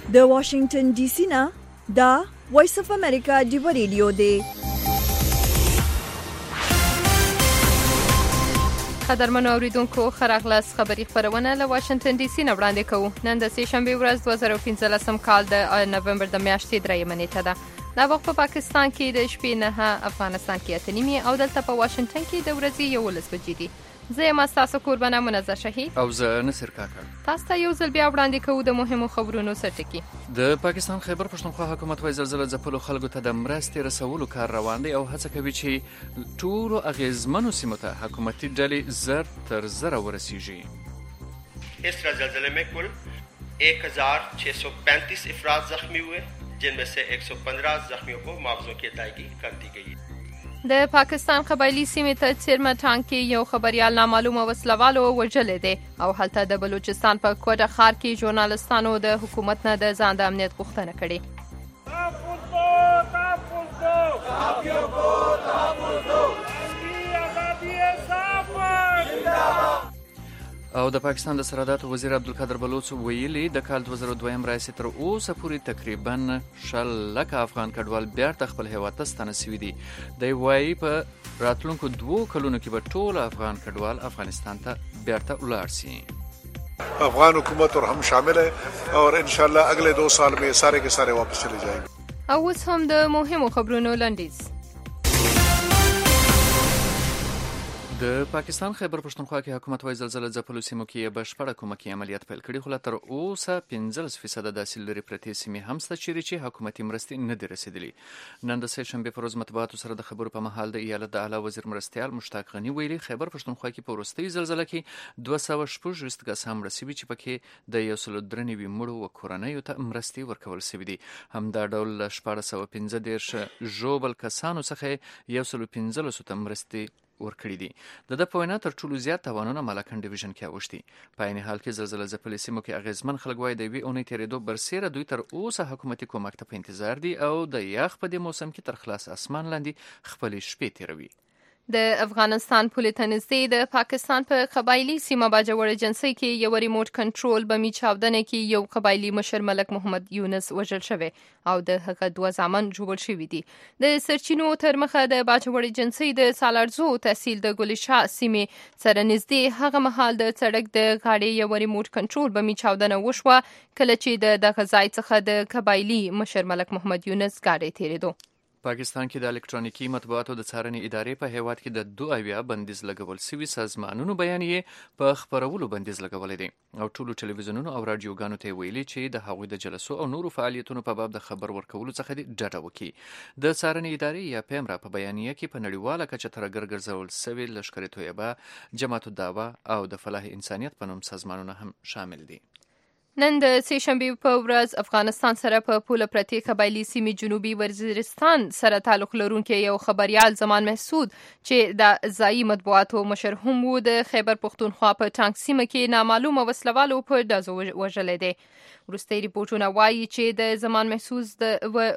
د واشنگټن ډي سي نه دا وایس اف امریکا دی ریډیو دی. قدرمنو اوریدونکو خراغلاس خبری خبرونه له واشنگټن ډي سي نه وړاندې کوو. نن د سه شنبه ورځ 2015 کال د نومبر د میاشتې 3 نیټه ده. دا وخت په پاکستان کې د شپې 9 افغانستان کې 8 او دلته په واشنگټن کې د ورځې 11 بجې دي. زه یم تاسو قربانه منزه شهید او زه نصر کاکړ. تاسو ته یو ځل بیا وړاندې کوو د مهمو خبرونو سرټکی. د پاکستان خیبر پښتونخوا حکومت وايي زلزلې ځپلو خلکو ته د مرستې رسولو کار روان دی او هڅه کوي چې ټولو اغیزمنو سیمو ته حکومتي ډلې زر تر زر ورسیږي. इस زلزلے में कुल 1635 افراد زخمی हुए जिनमें से 115 जख्मियों को मुआवजों की अदायगी कर दी गई. د پاکستان قبایلی سیمې ته چیرمټان کې یو خبريال نامعلومه وسلوالو وژلې دي او هلته د بلوچستان په کوټه ښار کې ژورنالستانو د حکومت نه د ځان د امنیت غوښتنه کړې. او د پاکستان د سرحداتو وزیر عبدالقادر بلوچ ویلي د کال 2002 راهیسې تر اوسه پورې تقریبا 100,000 افغان کډوال بیرته خپل هیواد ته ستانه شوي دي. دی وايي په راتلونکو 2 کلونو کې به ټول افغان کډوال افغانستان ته بیرته ولاړ شي. افغان حکومت اور ہم شامل ہیں اور انشاءاللہ اگلے 2 سال میں سارے کے سارے واپس چلے جائیں گے. او اوس هم د مهمو خبرونو لنډیز. د پاکستان خیبر پښتونخوا کې حکومت وايي زلزلې ځپلو سیمو کې بشپړه کومکي عملیات پیل کړي خو تر اوسه 15% داسې لري پرتې سیمې هم شته چې حکومتي مرستې نه دي رسیدلي. نن د سه شنبه پر ورځ مطبوعاتو سره د خبرو په مهال د ایالت د اعلی وزیر مرستیال مشتاق غنی ویلي خیبر پښتونخوا کې په وروستۍ زلزلې کې 216 کسان رسیدلي چې پکې د 193 مړو او کورنیو ته مرستې ورکول شوې دي. هم دا ډول 1415 ژوبل کسانو څخه 115 ته مرستې ورکړي دي. د په وینا تر ټولو زیات تاوانونه ملاکنډ ډیویژن کې اوښتي. په عین حال کې زلزلې ځپلې سیمو کې اغیزمن خلک وايي د یوې اونۍ تېرېدو برسېره دوی تر اوسه حکومتي کومک ته په انتظار دي او د یخ په دې موسم کې تر خلاص اسمان لاندې خپلې شپې تېروي. د افغانستان پولې ته نږدې د پاکستان په قبایلی سیمه باجوړ جنسي کې یو ریموټ کنټرول بمی چاودنه کې یو قبایلی مشر ملک محمد یونس وژل شوی او د هغه 2 زامن جوړ شوی دي. د سرچینو تر مخه د باجوړ جنسي د سالارزو تحصیل د ګلشا سیمه سره نږدې هغه مهال د سړک د غاړې یو ریموټ کنټرول بمی چاودنه وشوه کله چې د غزای څخه د قبایلی مشر ملک محمد یونس گاډي تیریدو. پاکستان کې د الکترونیکي مطبوعاتو د څارنې ادارې په هیواد کې د 2 اویا بندیز لګول شوی سازمانونو بیانیه په خبرولو بندیز لګولې دي او ټولو ټلویزیونونو او رادیوګانو ته ویلي چې د هغوی د جلسو او نورو فعالیتونو په باب د خبر ورکولو څخه ډډه وکړي. د څارنې ادارې یا پیمرا په بیانیه کې په نړیواله کچه تر ګرځول شوی لشکر طیبه جماعت الدعوه او د فلاح انسانیت په نوم سازمانونه هم شامل دي. نن د سه شنبه په ورځ افغانستان سره په پوله پرتې قبایلی سیمې جنوبي وزیرستان سره تعلق لرونکي یو خبريال زمان محسود چې د ځایي مطبوعاتو مشر هم وو د خیبر پښتونخوا په ټانک سیمه کې نامعلومه وسلوالو په دازو وژلې دي. وروستي ریپورتونه وایي چې د زمان محسوس د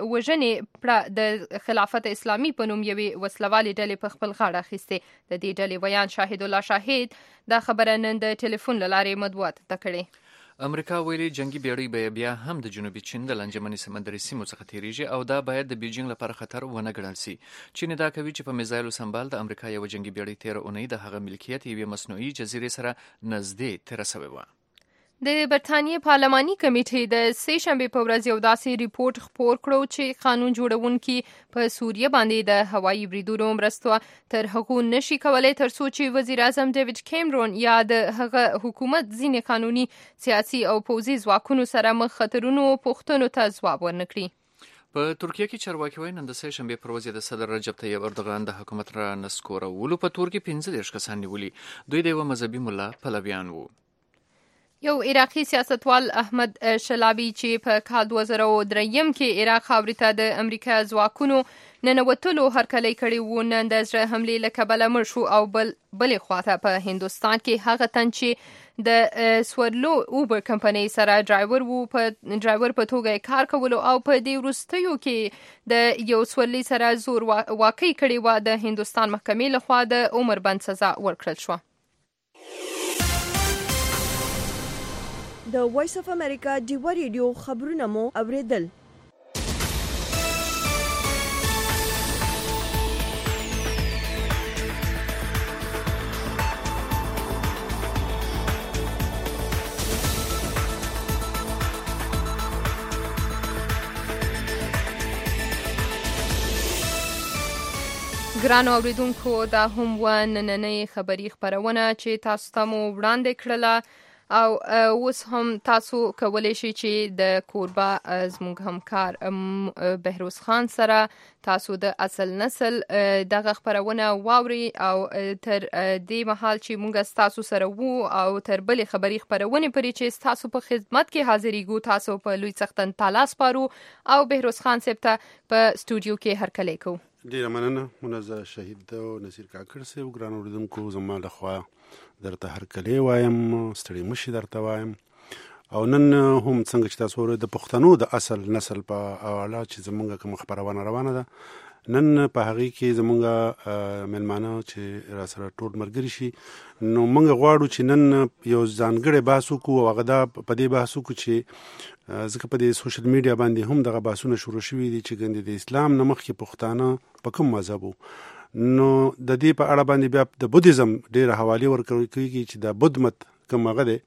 وژنې د خلافت اسلامي په نوم یوې وسلوالې ډلې په خپل غاړه اخیسته. د دې ډلې ویان شاهد الله شاهد دا خبره نن د ټلیفون لارې مطبوعات ته کړې. امریکا ویلي جنگي بیړۍ بیا هم د جنوبي چین د لنجمني سمندري سیمو څخه تیریږي او دا باید د بیجینګ لپاره خطر ونه ګڼل شي. چین دا کوي چې په میزایلو سمبال د امریکا یو جنگي بیړۍ 13 اونۍ د هغه ملکیت یوې مصنوعي جزیرې سره نږدې تیر شوی و. د برتانیې پارلماني کمیټې د سه شنبه په ورځ یو داسې ریپورت خپور کړو چې قانون جوړونکي په سوریه باندې د هوایي بریدونو مرسته تر هغو نشي کولای تر څو چې وزیر اعظم ډیوډ کیمرون یا د هغه حکومت ځینې قانوني سیاسي او پوځي ځواکونو سره مخ خطرونو پوښتنو ته ځواب ورنکړي. په ترکیه کې چارواکي وايي نن د سه شنبه پر ورځ د صدر رجب طیب اردوغان د حکومت را نسکورولو په تور کې 15 کسان نیولي. دوی د یو مذهبي ملا پلویان وو. یو عراقي سیاستوال احمد شلابي چې په کال 2003 کې عراق خاورې ته د امریکا ځواکونو ننوتلو هرکلی کړی و نن د زړه حملې له کبله مړ شو او بلې خواته په هندوستان کې هغه تن چې د سورلو اوبر کمپنۍ سره ډرایور په توګه کار کولو او په دې وروستیو کې د یو سورلي سره زور واقع کړی و د هندوستان محکمې لخوا د عمر بند سزا ورکړل شو. د وایس اف امریکا ډیوا ریډیو خبرونه مو اوریدل. ګرانو اوریدونکو دا هم و نننۍ خبري خبرونه چې تاسو ته مو وړاندې کړله او اوس هم تاسو کولی شئ چې د کوربه زموږ همکار بهروز خان سره تاسو د اصل نسل دغه خبرونه واوري او تر دې مهال چې موږ تاسو سره وو او تر بلې خبري خبرونه پرې چې تاسو په خدمت کې حاضرېږو تاسو په لوی څښتن تعالی سپارو او بهروز خان صاحب ته په سټوډیو کې هرکلی کوو. ډیره مننه منزه شهید او نصیر کاکړ صاحب. ګران اوریدونکو زما لخوا درته هرکلی وایم، ستړي مشي درته وایم. او نن هم څنګه چې تاسو ورته د پښتنو د اصل نسل په اړه چې زمونږ کوم خبرونه روانه ده، نن په هغه کې زمونږ ملمانه چې را سره ټول مرګري شي، نو موږ غواړو چې نن یو ځانګړی بحث وکړو. هغه دا په دې بحث وکړو چې ځکه په دې سوشل میډیا باندې هم دغه بحثونه شروع شوي دي چې ګنې د اسلام نه مخکې پښتانه په کوم مذهب وو. نو د دې په اړه باندې بیا د بودیزم ډېره حوالې ورکول کېږي چې د بودھ مت کوم هغه دی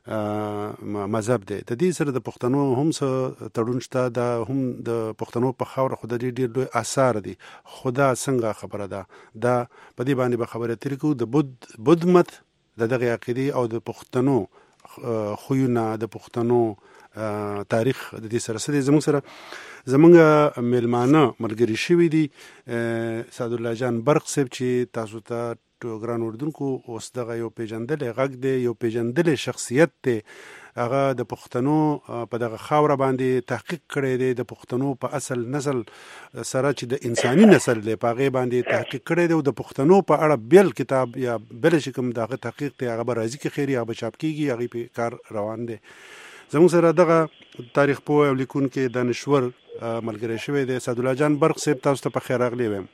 مذهب دی. د دې سره د پښتنو هم څه تړون شته، دا هم د پښتنو په خاوره خو د ډېر لوی آثار دي. خدا څنګه خبره ده دا په دې باندې به خبره ترې کوو. د بودھ مت د دغه عقیدې او د پښتنو خویونه، د پښتنو تاریخ د دې سره سره زمونږ میلمانه ملګري شوي دي. سعد الله جان برق صاحب چې تاسو ته ګران اوریدونکو اوس دغه یو پیژندل غږ دی، یو پیژندل شخصیت دی. هغه د پښتنو په دغه خاوره باندې تحقیق کړی دی، د پښتنو په اصل نسل سره چې د انساني نسل دی په هغې باندې تحقیق کړی دی. او د پښتنو په اړه بیل کتاب یا بل چې کوم دغه تحقیق دی هغه به راځي کې خیر یا به چاپ کېږي، هغې په کار روان دی. زموږ سره دغه تاریخ پوه او لیکونکی دانشور ملګری شوی دی. سعد الله جان برق صاحب تاسو ته په خیر راغلی وایم.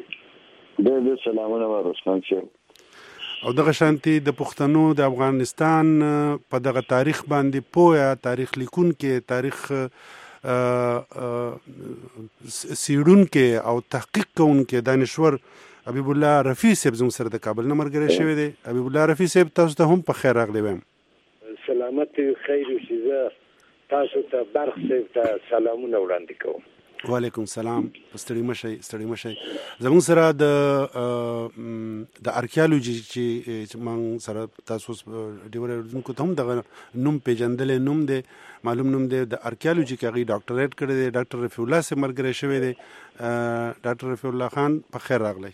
ډېر سلامونه ورسمان صاحب. او دغه شانتي د پښتنو د افغانستان په دغه تاریخ باندې پوهه، تاریخ لیکونکی، تاریخ سیړونکی او تحقیق کوونکی دانشور حبیب الله رفیع صاحب زموږ سره د کابل نه ملګری شوی دی. حبیب الله رفیع صاحب تاسو ته هم په خیر راغلی وایم. سلامت خیر اوسئ. زه تاسو ته برق صاحب ته سلامونه وړاندې کوم. وعلیکم سلام. ستړي مشئ. زموږ سره د ارکیالوجي چې موږ سره تاسو ډیور اردوونکو ته هم دغه نوم پیژندلې نوم دی، معلوم نوم دی. د ارکیالوجي کې هغې ډاکټریټ کړی دی. ډاکټر رفیع الله صاحب ملګری شوی دی. ډاکټر رفیع الله خان په خیر راغلی.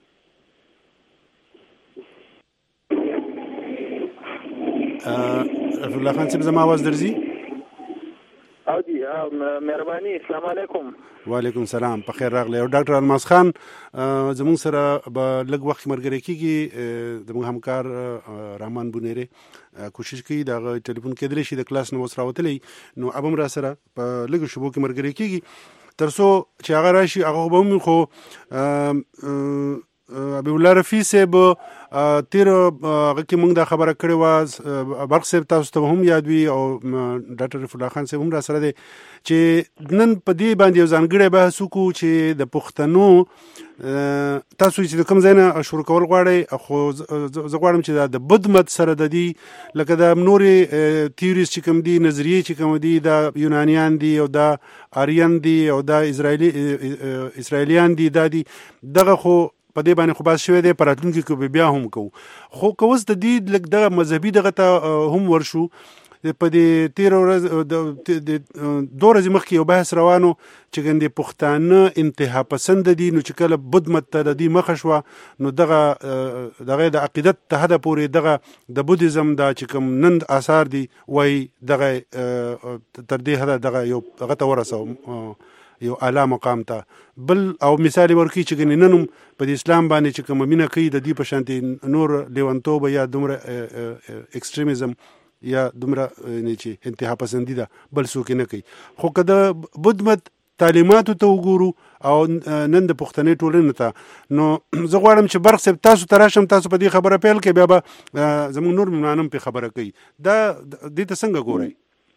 رفیع الله خان صاحب زما آواز درځي؟ او جی مهرباني. السلام علیکم. وعلیکم سلام. په خیر راغلی. او ډاکټر الماس خان زموږ سره به لږ وخت ملګری کېږي. زموږ همکار رحمان بونیری کوشش کوي د هغه ټلیفون کېدلی شي د کلاس نه اوس راوتلی، نو اب هم را سره په لږو شبو کې ملګری کېږي تر څو چې هغه راشي. هغه به هم خو حبیب الله رفیع صاحب تیر هغه کې موږ دا خبره کړې وه، برق صاحب تاسو ته هم یاد وي او ډاکټر رفیع الله خان صاحب هم را سره دی، چې نن په دې باندې یو ځانګړی بحث وکړو چې د پښتنو تاسو چې د کوم ځای نه شروع کول غواړئ، خو زه غواړم چې د بودھ مت سره د دې لکه د نورې تیوریز چې کوم دي، نظریې چې کوم دي، د یونانیان دي او د آریان دي او د اسرائیلیان دي، دا دي دغه خو په دې باندې خو بحث شوی دی. په راتلونکي کې بیا هم کوو. خو که اوس د دې لږ دغه مذهبي دغه ته هم ورشو، په دې تېره ورځ د 2 ورځې مخکې یو بحث روانو چې ګندې پښتانه انتها پسند دي، نو چې کله بودھ مت ته د دې مخه شوه نو دغه د عقیدت ته حده پورې دغه د بودیزم دا چې کوم نن آثار دي وایي دغه تر دې حده دغه یو هغه ته ورسوه، یو اعلی مقام ته. بل او مثال ورکړي چې ګنې نن هم په د اسلام باندې چې کومه مینه کوي د دې په شانتې نور لیونتوبه یا دومره ایکسټریمزم یا دومره چې انتها پسندي ده بل څوک نه کوي. خو که د بودھ مت تعلیماتو ته وګورو او نن د پښتنې ټولنې ته. نو زه غواړم چې برق صاحب تاسو ته راشم، تاسو په دې خبره پیل کړئ، بیا به زموږ نور مېلمانه هم پرې خبره کوي. دا دې ته څنګه ګورئ؟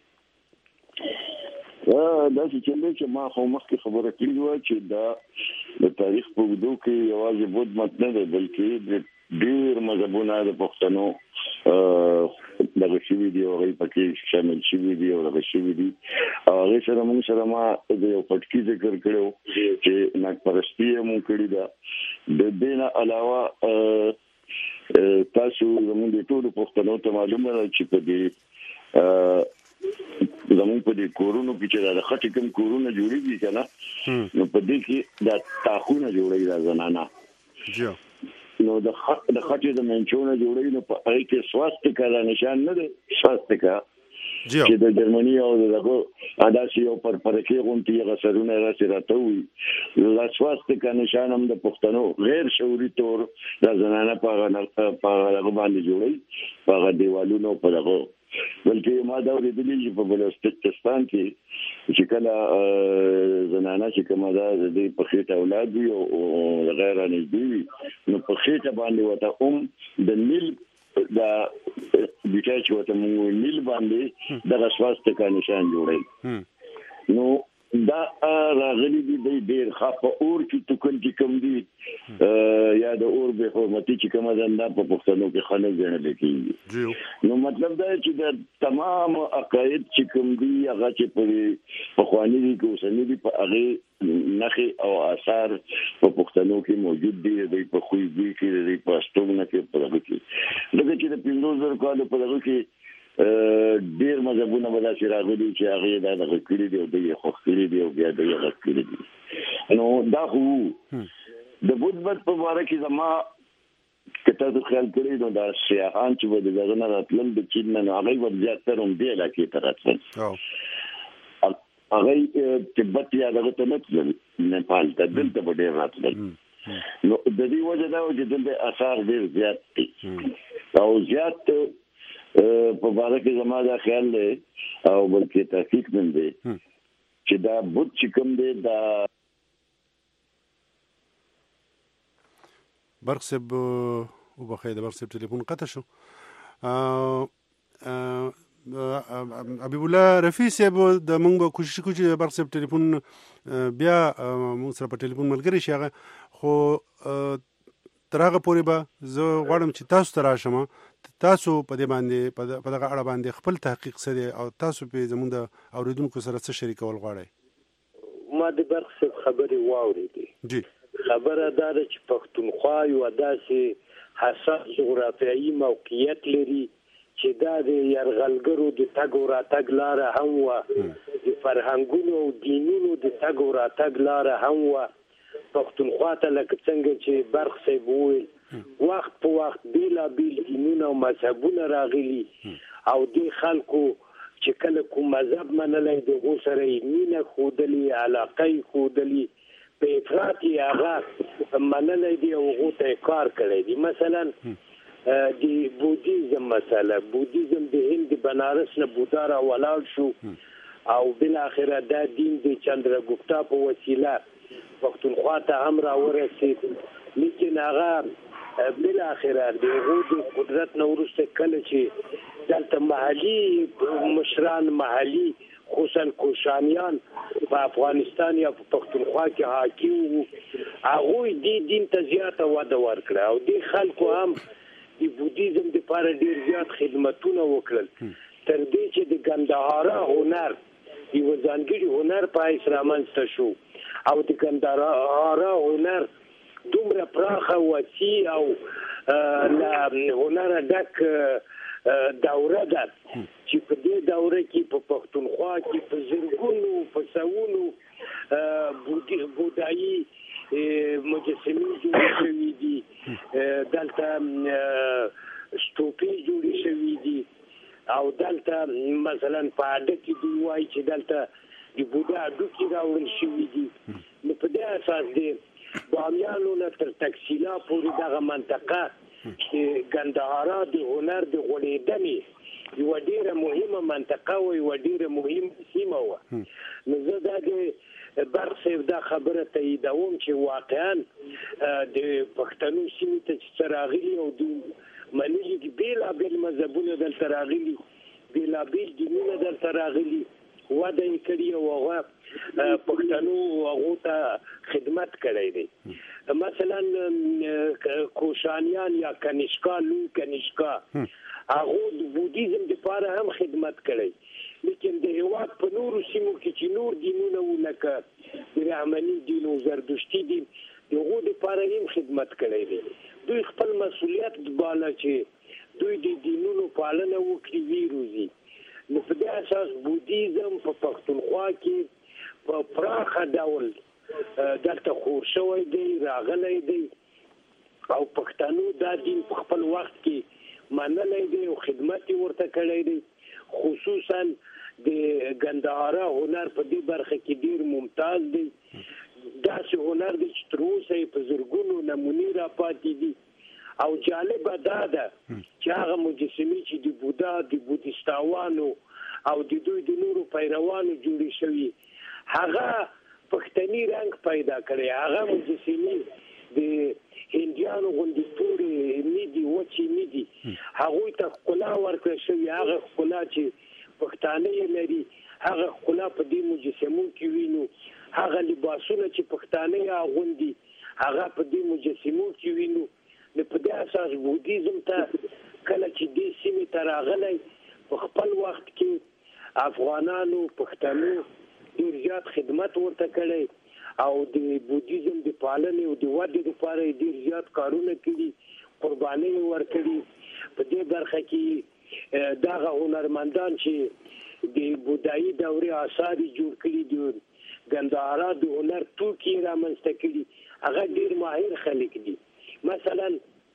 داسې چلې چې ما خو مخکې خبره کړې وه چې دا د تاریخ په اوږدو کې یوازې بود مت نه دی، بلکې ډېر مذهبونه د پښتنو دغه شوي دي او هغوی پکې شامل شوي دي او دغه شوي دي. او هغې سره موږ سره ما د یو پټکي ذکر کړی و چې ناکپرستي یې مو کړې ده. د دې نه علاوه تاسو زموږ د ټولو پښتنو ته معلومه ده چې په دې زموږ په دې کورونو کې چې د خټې کوم کورونه جوړېږي که نه، نو په دې کې دا تاخونه جوړوي دا زنانه، نو د خټې د منچونه جوړوي، نو په هغې کې سواستیکا دا نشان نه دی، سواستیکا چې د جرمني او دغه داسې یو پرپرکې غوندې هغه سرونه یې داسې راته وي، دا سواستیکا نشان هم د پښتنو غیر شعوري طور دا زنانه په هغه باندې جوړوي، په هغه دیوالونو په دغه. بلکې ما دا اورېدلي چې په بلوچستان کې چې کله زنانه چې کومه ده د دې په خېټه اولاد وي او غیر رانږدې وي، نو په خېټه باندې ورته د نیل دا بیټه چې ورته موږ نیل باندې دغه سواستیکا نشان جوړوي. نو دا راغلي دي ډېر ښه په اور کې توکل چې کوم دي یا د اور بې حرمتي چې کومه ده دا په پښتنو کې خلک ګڼل کېږي. نو مطلب دا چې د تمام عقاید چې کوم دي هغه چې په پخواني دي که اوسني دي، په هغې نښې او آثار په پښتنو کې موجود دي، دوی په خویږي کې، دوی په استوګنه کې، په دغه کې. لکه چې د 50,000 کالو په دغه کې ډېر مذهبونه به داسې راغلي چې هغې دا دغه کړي دي او دوی یې خوښ کړي دي او بیا دوی یې غږ کړي دي. نو دا خو د بود مت په باره کې زما که تاسو خیال کړئ نو دا سیاحان چې به د دغه نه راتلل د چین نه، نو هغوی به زیاتره همدې علاقې ته راتلل، هغوی تبت یا دغه ته نه تلل، نیپال ته، دلته به ډېر راتلل. نو د دې وجه دا و چې دلته اثار ډېر زیات دي او زیات په باره کې زما دا خیال دی او بلکې تحقیق من دی چې دا بود چې کوم دی دا برق صاحب وبخښئ د برق صاحب ټلیفون قطع شو. حبیب الله رفیع صاحب د موږ به کوشش کوو چې برق صاحب ټلیفون بیا موږ سره په ټلیفون ملګری شي، هغه خو تر هغه پورې به زه غواړم چې تاسو ته راشم، تاسو په دې باندې په دغه اړه باندې خپل تحقیق څه دی او تاسو په زموږ د اورېدونکو سره څه شریکول غواړئ. ما د برق صاحب خبرې واورېدې. خبره دا ده چې پښتونخوا یوه داسې حساس جغرافیایي موقعیت لري چې دا د یرغلګرو د تګ او راتګ لاره هم وه، د فرهنګونو او دینونو د تګ او راتګ لاره هم وه. پښتونخوا ته لکه څنګه چې برق صاحب وویل، وخت په وخت بیلابیل دینونه او مذهبونه راغلي او دې خلکو چې کله کوم مذهب منلی د هغو سره یې مینه ښودلې، علاقه یې ښودلې، په افراط یې هغه منلی دی او هغو ته یې کار کړی دی. مثلا د بودیزم مسله، بودیزم د هند د بنارس نه بودا را ولاړ شو او بالاخره دا دین د چندرګپتا په وسیله پښتونخوا ته هم راورسېد، لیکن هغه بالاخره د هغو د قدرت نه وروسته کله چې دلته محلي مشران، محلي خصوصا کوشانیان په افغانستان یا په پښتونخوا کې حاکم وو، هغوی دې دین ته زیاته وده ورکړه او دې خلکو هم د بودیزم دپاره ډېر زیات خدمتونه وکړل، تر دې چې د ګندهارا هنر یوه ځانګړي هنر په حیث رامنځته شو او د ګندهارا هنر دومره پراخه وسیع او له هنره ډک دوره ده چې په دې دوره کې په پښتونخوا کې په زرګونو په سوونو بودایي مجسمې جوړې شوي دي، دلته ستوپې جوړې شوي دي او دلته مثلا په اډه کې دوی وایي چې دلته د بودا هډوکي راوړل شوي دي. نو په دې اساس د بامیانو نه تر تکسیلا پورې دغه منطقه چې ګندهارا د هنر د غوړېدنې یو ډیره مهمه منطقه او یو ډیره مهمه سیمه و. نو زه د برخې دا خبره تاییدوم چې واقعا د پښتنو سیمې ته چې راغلي او د منلي دي بېلابېل مذهبونه دلته راغلي، بېلابېل دینونه دلته راغلي، وده یې کړې او هغه پښتنو هغو ته خدمت کړی دی. مثلا کوشانیان یا کنیشکا، لوی کنیشکا، هغه د بودیزم لپاره هم خدمت کړی، لیکن د هیواد په نورو سیمو کې چې نور دینونه و لکه برهمني دین او زردشتي دین دغه لپاره هم خدمت کړی دی. دوی خپل مسؤلیت بالا چې دوی د دینونو پالنه وکړي ویروزي. نو په دې اساس بودیزم په پښتونخوا کې په پراخه ډول دلته خور شوی دی، راغلی دی او پښتنو دا دین په خپل وخت کې منلی دی او خدمت ورته کړی دی. خصوصا د ګندهارا هنر په دې برخه کې ډیر ممتاز دی. داسې هنر دی چې تر اوسه په زرګونو نمونې را پاتې دي. او جالبه دا ده چې هغه مجسمې چې د بودا، د بودیستاوانو او د دوی د نورو پیروانو جوړې شوي، هغه پښتني رنګ پیدا کړی. هغه مجسمې د هندیانو غوندې تورې نه دي، وچې نه دي، هغوی ته ښکلا ورکړل شوې. هغه ښکلا چې پښتانه یې لري، هغه ښکلا په دې مجسمو کې وینو. هغه لباسونه چې پښتانه یې اغوندي، هغه په دې مجسمو کې وینو. نو په دې اساس بودیزم ته کله چې دې سیمې ته راغلی، په خپل وخت کې افغانانو، پښتنو ډېر زیات خدمت ورته کړی او د بودیزم د پالنې او د ودې لپاره ډېر زیات کارونه کړي، قربانۍ ورکړي. په دې برخه کې دغه هنرمندان چې د بودایي دورې آثار جوړ کړي دي، ګندهارا د هنر توکي رامنځته کړي، هغه ډېر ماهر خلک دي. مثلا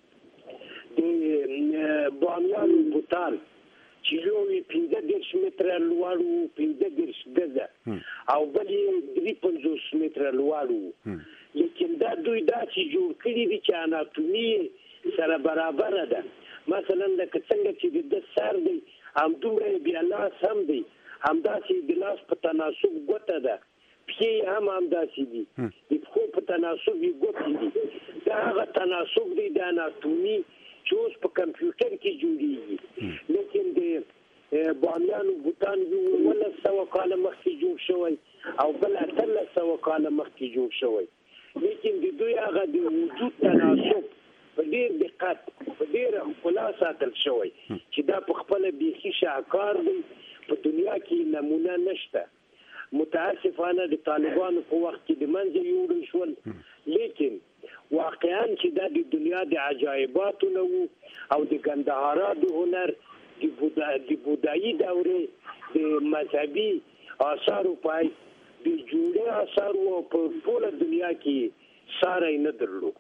د بامیانو بوتان چې یو 15 متره لوړ و، 15 ګزه، او بل یې 350 متره لوړ و. لیکن دا دوی داسې جوړ کړي دي چې اناتومي سره برابر ده. مثلا لکه څنګه چې د سر دی همدومره بیا لاس هم دی، همداسې د لاس په تناسب ګوته ده، پښې هم همداسې دي، د پښو په تناسب یې ګوتې دي. دا هغه تناسب دی د اناتومي چې اوس په کمپیوټر کې جوړیږي. لیکن د بامیانو بوتان 1900 کاله مخکې جوړ شوی او بل 1800 کاله مخکې جوړ شوی. لیکن د دوی هغه د وجود تناسب په ډېر دقت، په ډېره ښکلا ساتل شوی چې دا په خپله بیخي شاهکار دی. په دنیا کې نمونه نشته. متاسفانه د طالبانو په وخت کې د منځه یوړل شول، لیکن واقعا چې دا د دنیا د عجایباتو نه وو او د ګندهارا د هنر د بودایي دورې د مذهبي آثارو پای د جوړې آثار وو په ټوله دنیا کې ساری نه درلود.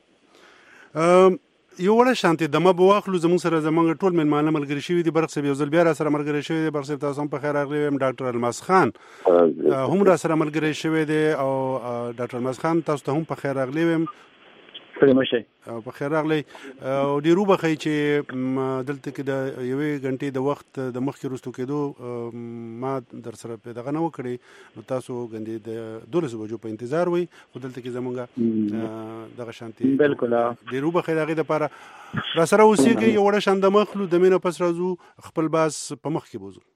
یو وړه شانتي دمه به واخلو. زموږ سره زموږ ټول مېلمانه ملګري شوي دي. برق صاحب یو ځل بیا را سره ملګری شوی دی. برق صاحب تاسو هم په خیر راغلی ویم. ډاکټر الماس خان هم را سره ملګری شوی دی او ډاکټر الماس خان تاسو ته هم په خیر راغلی ویم. او په خیر راغلی او ډېر وبخئ چې دلته کې د یوې غنټې د وخت د مخکې وروستو کېدو ما در سره دغه نه وکړې، نو تاسو ګندې د 12 بجو په انتظار وئ، خو دلته کې زمونږ دغه شانتي بالکل ډېر وبخئ. د هغې دپاره را سره اوسېږئ. یو وړه شان د مخلو د مینه پس راځو، خپل باس په مخ کې بوځو.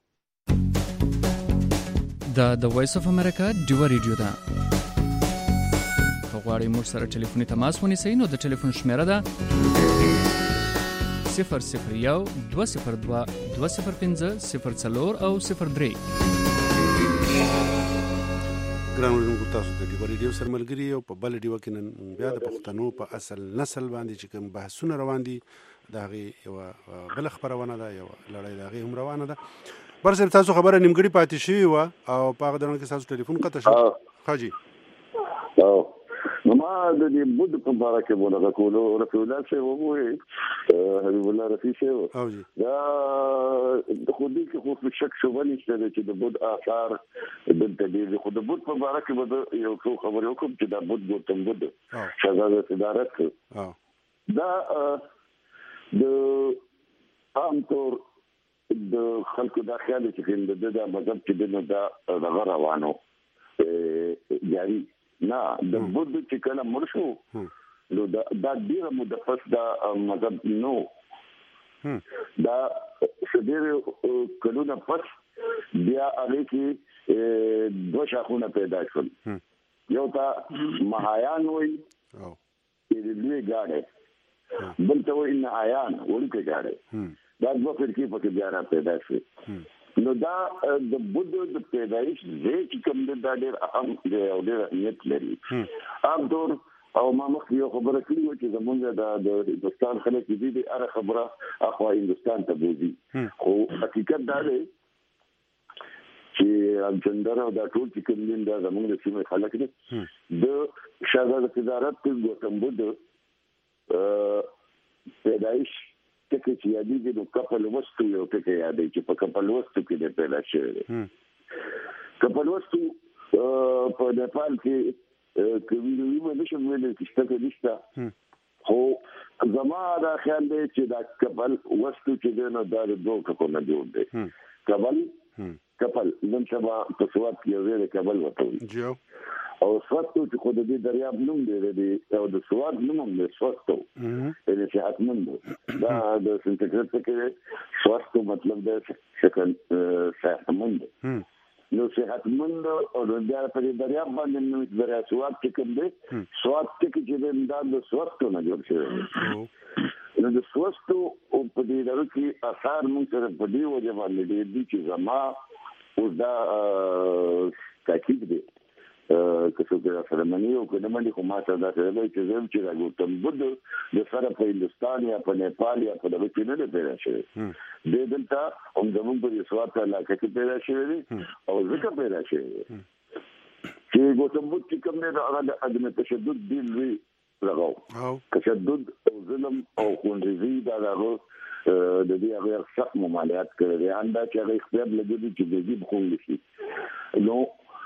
دا د وایس اف امریکا ډیوه ریډیو ده. غواړئ موږ سره ټلیفوني تماس ونیسئ نو د ټلیفون شمیره ده 001 202 205 04 او 03. ګران اوریدونکو، تاسو د ډیوه ریډیو سره ملګري او په بله ډیوه کې نن بیا د پښتنو په اصل نسل باندې چې کوم بحثونه روان دي د هغې یوه بله خپرونه ده، یوه لړۍ د هغې هم روانه ده. بر صاحب تاسو خبره نیمګړې پاتې شوې وه او په هغه دوران کې تاسو ټلیفون قطع شو. حاجي نو ما د دې بود په اړه کې وونه کولو رفیع الله صاحب وویل، حبیب الله رفیع صاحب دا د خودي کې خو شک شوبه نشته چې د بود آثار د دې خو د بود په اړه کې به یو څو خبرې وکړم چې دا بود ګوتم بود شهزاده صدارت دا د عام طور د خلکو دا خیال چې د مذهب چې د دغه روانو جاری نه د بود چې کله مرشو نو دا ډیره موده پس دا مذهب نو دا شډیر کلونه پس بیا هغه کې دوه شاخونه پیدا شول یو تا مهایان وي چې دوی ګاډه بل ته وي نهایان ورکه ګاډه دا دوه فرقې په کې بیا را پیدا شوه نو دا د بود د پیدایش چې کوم د ډېر اهم دی او ډېر اهمیت لري عام طور او ما مخکې یو خبره کړې و چې زمونږ د هندوستان خلک دي هغه خبره اخوا هندوستان ته بوزي خو حقیقت دا دی چې الجندر او دا ټول چې کوم دي دا زمونږ د سیمې خلک دي د شاهزاده تجارت په ګوتم بود پیدایش ټکي چې یادېږي نو کپل وستو یو ټکي یادېږي چې په کپل وستو کې د پیدا شوی کپل وستو په نیپال کې کومې نو نشم ویلې چې څه نشته خو زما دا خیال دی چې دا کپل وستو چې نو دا د دوه ټکو نه جوړ دی کپل نن سبا په سواد کې یو ځای کپل وته او سوستو چې خو د دې دریاب نوم دی او د سواد نوم هم دی سوستو د صحتمند دا د سنسکرت کې سوستو مطلب دی شکل صحتمند نو صحتمند او د دریاب باندې نو د سواد چې کوم دی سواد چې د سوستو نه جوړ شوی نو د سوستو او په دې درو کې اثر موږ سره په دې وجه باندې دي چې زما او دا تاکید دی که څه سره منی او کنه منی خو ما ته دا څه دی چې زم چې راګوتم بود د سره په هندستان یا په نیپال یا په دغه کې نه پیدا شوی د دلته هم زموږ په سواد علاقه کې پیدا شوی او ځکه پیدا شوی چې ګوتم بود چې کوم نه د عدم تشدد دی لوی لغاو تشدد او ظلم او خونریزي دا دغه د دې هغه سخت ممانعت کړی انده چې هغه اختیار لګیږي چې د دې بخون شي نو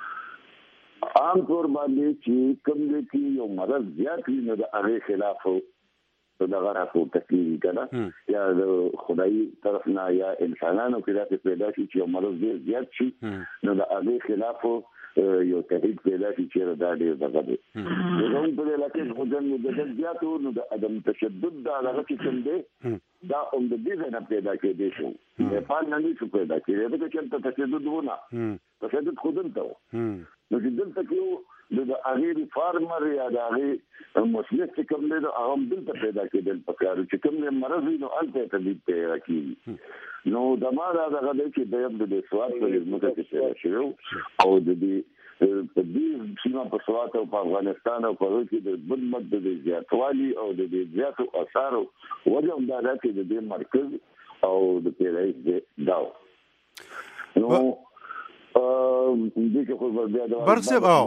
عام طور باندې چې کوم دي کې یو مرض زیات وي نو د هغه خلاف دغه راپورته کیږي کنه یا د خدای طرف نه یا انسانانو کې پیدا شي چې یو مرض زیات شي نو د هغه خلاف یو تحریک پیدا شي چې دا ډېر دغه دی زموږ په علاقې کې خدای د زیات او د عدم تشدد دا هغه چې کوم دی دا هم د دې نه پیدا کېدی شو په نن کې پیدا کېږي دا چې تشدد ونه تشدد خودن ته نو چې دلته کې د هغه فارمر یا د هغه مسلک چې کوم دی هغه دلته پیدا کېدل پکاره چې کوم مرض نو الته تدید پیدا کیږي نو د ما دا دغه چې د سواد په لږه کې پیدا شو او د دې په دې سیمه په سواد او په افغانستان او په کې د بدمت د زیاتوالي او د دې زیاتو اثر وجه هم دا چې د دې مرکز او د پیدایش داو نو دغه خو بیا د برسب او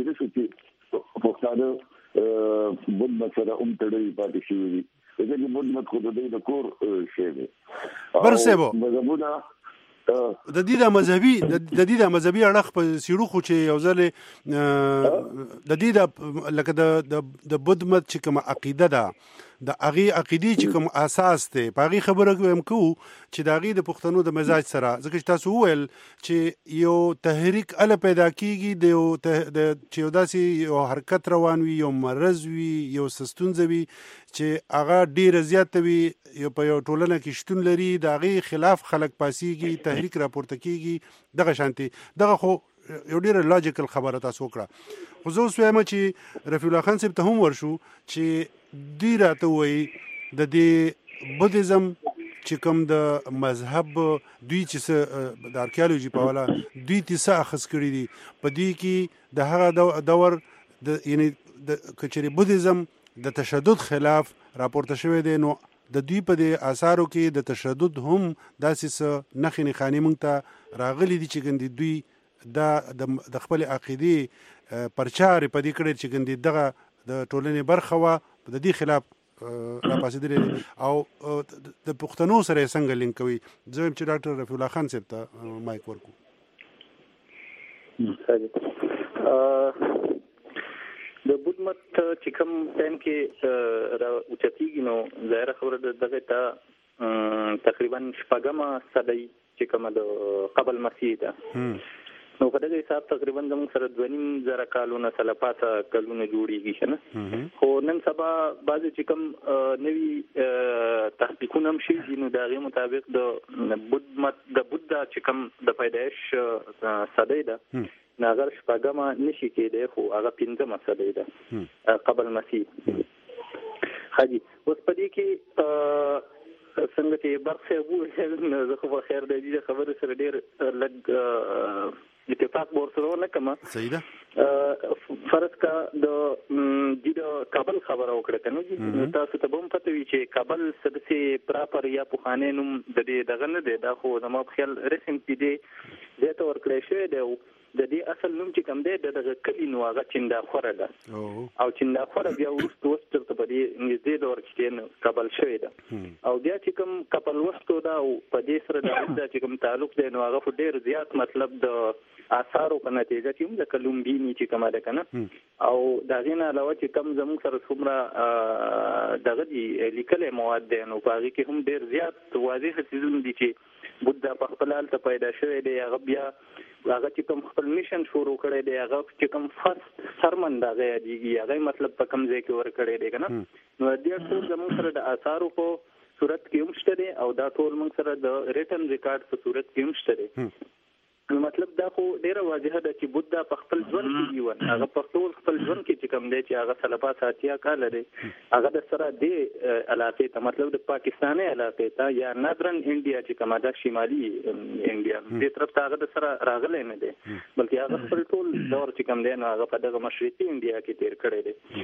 پښتانه بدمت سره تړي پاتې شي دغه بدمت خو د کور شی دی برسب مذهبونه د دې د مذهبي اړخ په سیرو خو چې یو ځل د دې لکه د بدمت چې کوم عقیده ده د هغه عقیدې چې کوم اساس دی په هغه خبره کوم چې د هغه د پښتنو د مزاج سره ځکه چې تاسو وویل چې یو تحریک ال پیدا کیږي د چې یو داسې یو حرکت روان وي یو مرز وي یو سستونځ وي چې هغه ډیر زیات وي یو په یو ټولنه کې شتون لري د هغه خلاف خلک پاسيږي تحریک راپورته کیږي دغه شانتي دغه خو یو ډیر لاجیکل خبره تاسو وکړه خو زه وایم چې رفیع الله خان صاحب ته هم ورشو چې دی راته وایي د دې بودیزم چې کوم د مذهب دوی چې د آرکیالوجي په والا دوی تیسه اخذ کړی دي په دې کې د هغه دور د یعنی د کچري بودیزم د تشدد خلاف راپورته شوی دی نو د دوی په دې آثارو کې د تشدد هم داسې نخې نخانی مونږ ته راغلي دي چې ګندې دوی د خپل عقیدې پرچار په دې کړي چې ګندې دغه د ټولنې برخه وا د دې خلاف راپاسېدل او د پښتنو سره څنګه لینک کوي زه چې ډاکټر رفیع الله خان صاحب ته مایک ورکو د بود مت چې کوم ټایم کې را اوچتیږي نو ظاهره خبره دغه ته تقریبا شپږمه صدۍ چې کومه د قبل مسیح ده نو په دغه حساب تقریبا زموږ سره 2.5 کالونه سلپاته کلونه جوړیږي کنه خو نن سبا بعضی چې کوم نوی تحقیقونه هم شي نو دغه مطابق د بود مت د بودا چې کوم د پیدایش صدۍ ده ناغر شپږمه نشي کېدای خو هغه 15مه صدۍ ده قبل مسیح حاجی اوس په دې کې څنګه چې برخه وو زه خو خیر د دې خبره سره ډیر لګ اتفاق ورسره نه کوم صحیح ده فرض کا د کابل خبره وکړه کنه تاسو ته هم پته وی چې کابل سدسي پراپر یا پوخانه نوم د دې دغه نه دی دا خو زما په خیال ریسنټلی دی زه ته ورکړې شوی دی د دې اصل نوم چې کوم دی دغه کلی نو هغه چندا خوره ده او چندا خوره بیا وروسته تر په دې نږدې دور کې کابل شوی ده او بیا چې کوم کابل وختو دا او په دې سره د چې کوم تعلق دی نو هغه ډیر زیات مطلب د آثارو په نتیجه کې د کلمبینی چې کومه ده کنه او دا غینه علاوه چې کوم زموږ سره څومره دغه دی لیکل مواد دي نو په هغه کې هم ډیر زیات واضح څیزونه دي چې بودا په خپل حال ته پیدا شوی دی هغه بیا هغه چې کوم خپل میشن شروع کړی دی هغه چې کوم فرست سرمن دا غي دیږي هغه مطلب په کوم ځای کې ور کړی دی کنه نو دې ټول زموږ سره د آثارو په صورت کې هم شته او دا ټول موږ سره د ریټن ریکارډ په صورت کې هم شته نو مطلب دا خو ډیره واضحه ده چې بودا په خپل ژوند کې یو هغه په خپل ژوند کې چې کوم دی چې هغه سلبا ساتیا کال لري هغه د سره د علاقې ته مطلب د پاکستاني علاقې ته یا نادرن انډیا چې کومه ده شمالي انډیا دې طرف ته هغه د سره راغلی نه دی بلکې هغه خپل ټول دور چې کوم دی نو هغه په دغه مشرقي انډیا کې تیر کړی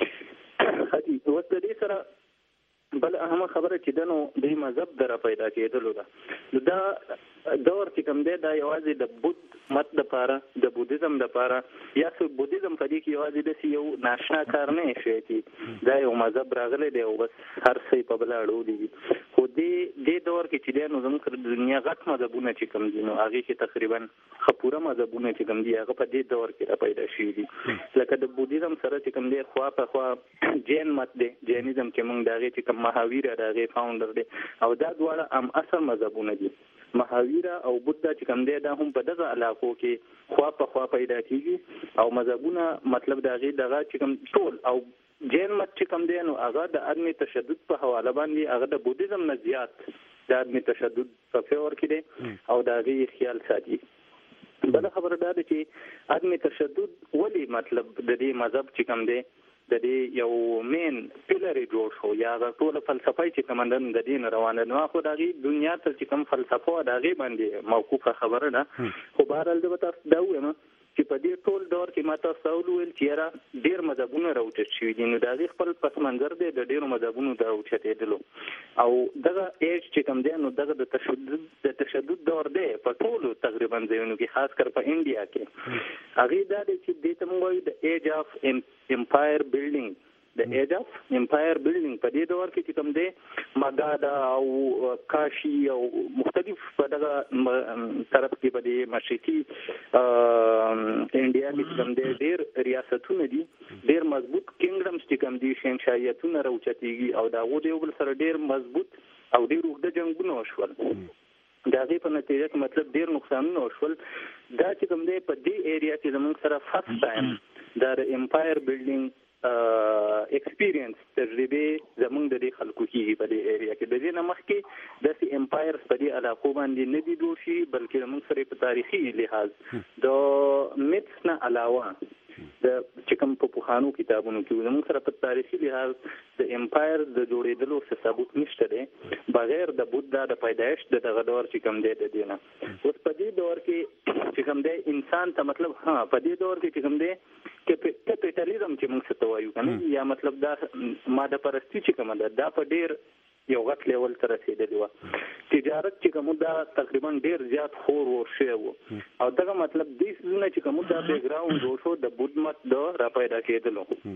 دی هدي اوس د دې سره بل اهم خبره چې دنو د مذهب در پیدا کېدلو ده دا دور چې کوم دی دا یوازې د بود مت د پاره د بودیزم د پاره یا څو بودیزم په دې کې یوازې د یو ناشنا کار نه شي چې دا یو مذهب راغلی دی او بس هر څه په بل اړو دي خو دې دور کې چې د نظام سره د دنیا غټ مذهبونه چې کوم دي نو هغه کې تقریبا خپوره مذهبونه چې کوم دي هغه په دې دور کې را پیدا شي دي لکه د بودیزم سره چې کوم دی خوا په خوا جین مت دی جینیزم چې موږ دغه چې کوم مهاویر دغه فاونډر دی او دا دواړه هم اصل مذهبونه دي مهاویر او بودا چې کوم دی دا هم په دغه علاقو کې خوا په خوا پیدا کیږي او مذهبونه مطلب دغه چې کوم ټول او جین مت چې کوم دی نو هغه د عدم تشدد په حواله باندې هغه د بودیزم نه زیات د عدم تشدد په فور کې دی او دغه خیال ساتي بل خبره ده چې عدم تشدد ولی مطلب د دې مذهب چې کوم دی د دې یو مین پیلر جوړ شو یا ټول فلسفه چې کومندن د دین روانه نو خو دغه دنیا ته چې کوم فلسفه دغه باندې موقوفه خبره ده خو بهرحال د تاسو دا وایم چې په دې ټول دور کې ماته سوال ویل چې ډیر مذهبونه راوچت شوي دي نو دغه خپل پس منظر دی د ډیرو مذهبونو راوچتېدلو او دغه ایج چې کوم دی نو دغه د تشدد دور دی په ټولو تقریبا ځایونو کې خاص کر په انډیا کې هغه دا دی چې د تموي د ایج اف امپایر بلډینګ د ایج اف امپایر بلډینګ په دې دور کې چې کوم دی مګادا او کاشي او مختلف په دغه طرف کې په دې مشرقي انډیا کې کوم دی ډېر ریاستونه دي ډېر مضبوط کینګډمز چې کوم دي شهنشاهیتونه راوچتېږي او دا غو یو بل سره ډېر مضبوط او ډېر اوږده جنگونه وشول دا غي په نتیجه کې مطلب ډېر نقصانونه وشول دا چې کوم دی په دې ایریا کې زموږ سره فرست ټایم د امپایر بلډینګ ایکسپیرینس تجربه زمونږ د دې خلکو کې په دې ایریا کې د دې نمخ کې د امپایر په دې علاقو باندې نه دي جوړ شي بلکې زمونږ سره په تاریخي لحاظ د میتس نه علاوه د چې کوم په پوهانو کتابونو کې زموږ سره په تاریخي لحاظ د امپایر د جوړېدلو څه ثبوت نشته دی بغیر د بودا د پیدایش دغه دور چې کوم دی د دینه اوس په دې دور کې چې کوم دی انسان ته مطلب په دې دور کې چې کوم دی کپټالیزم چې موږ څه وایو کنه یا مطلب دا ماده پرستی چې کوم ده دا په ډیر یو غټ لیول تر رسیدلی و تجارت چې کوم دا تقریبا ډیر زیات خور ورشي و او دا مطلب دې څه چې کوم دا بیک گراوند جوړ شو د بود مت د را پیدا کېدلو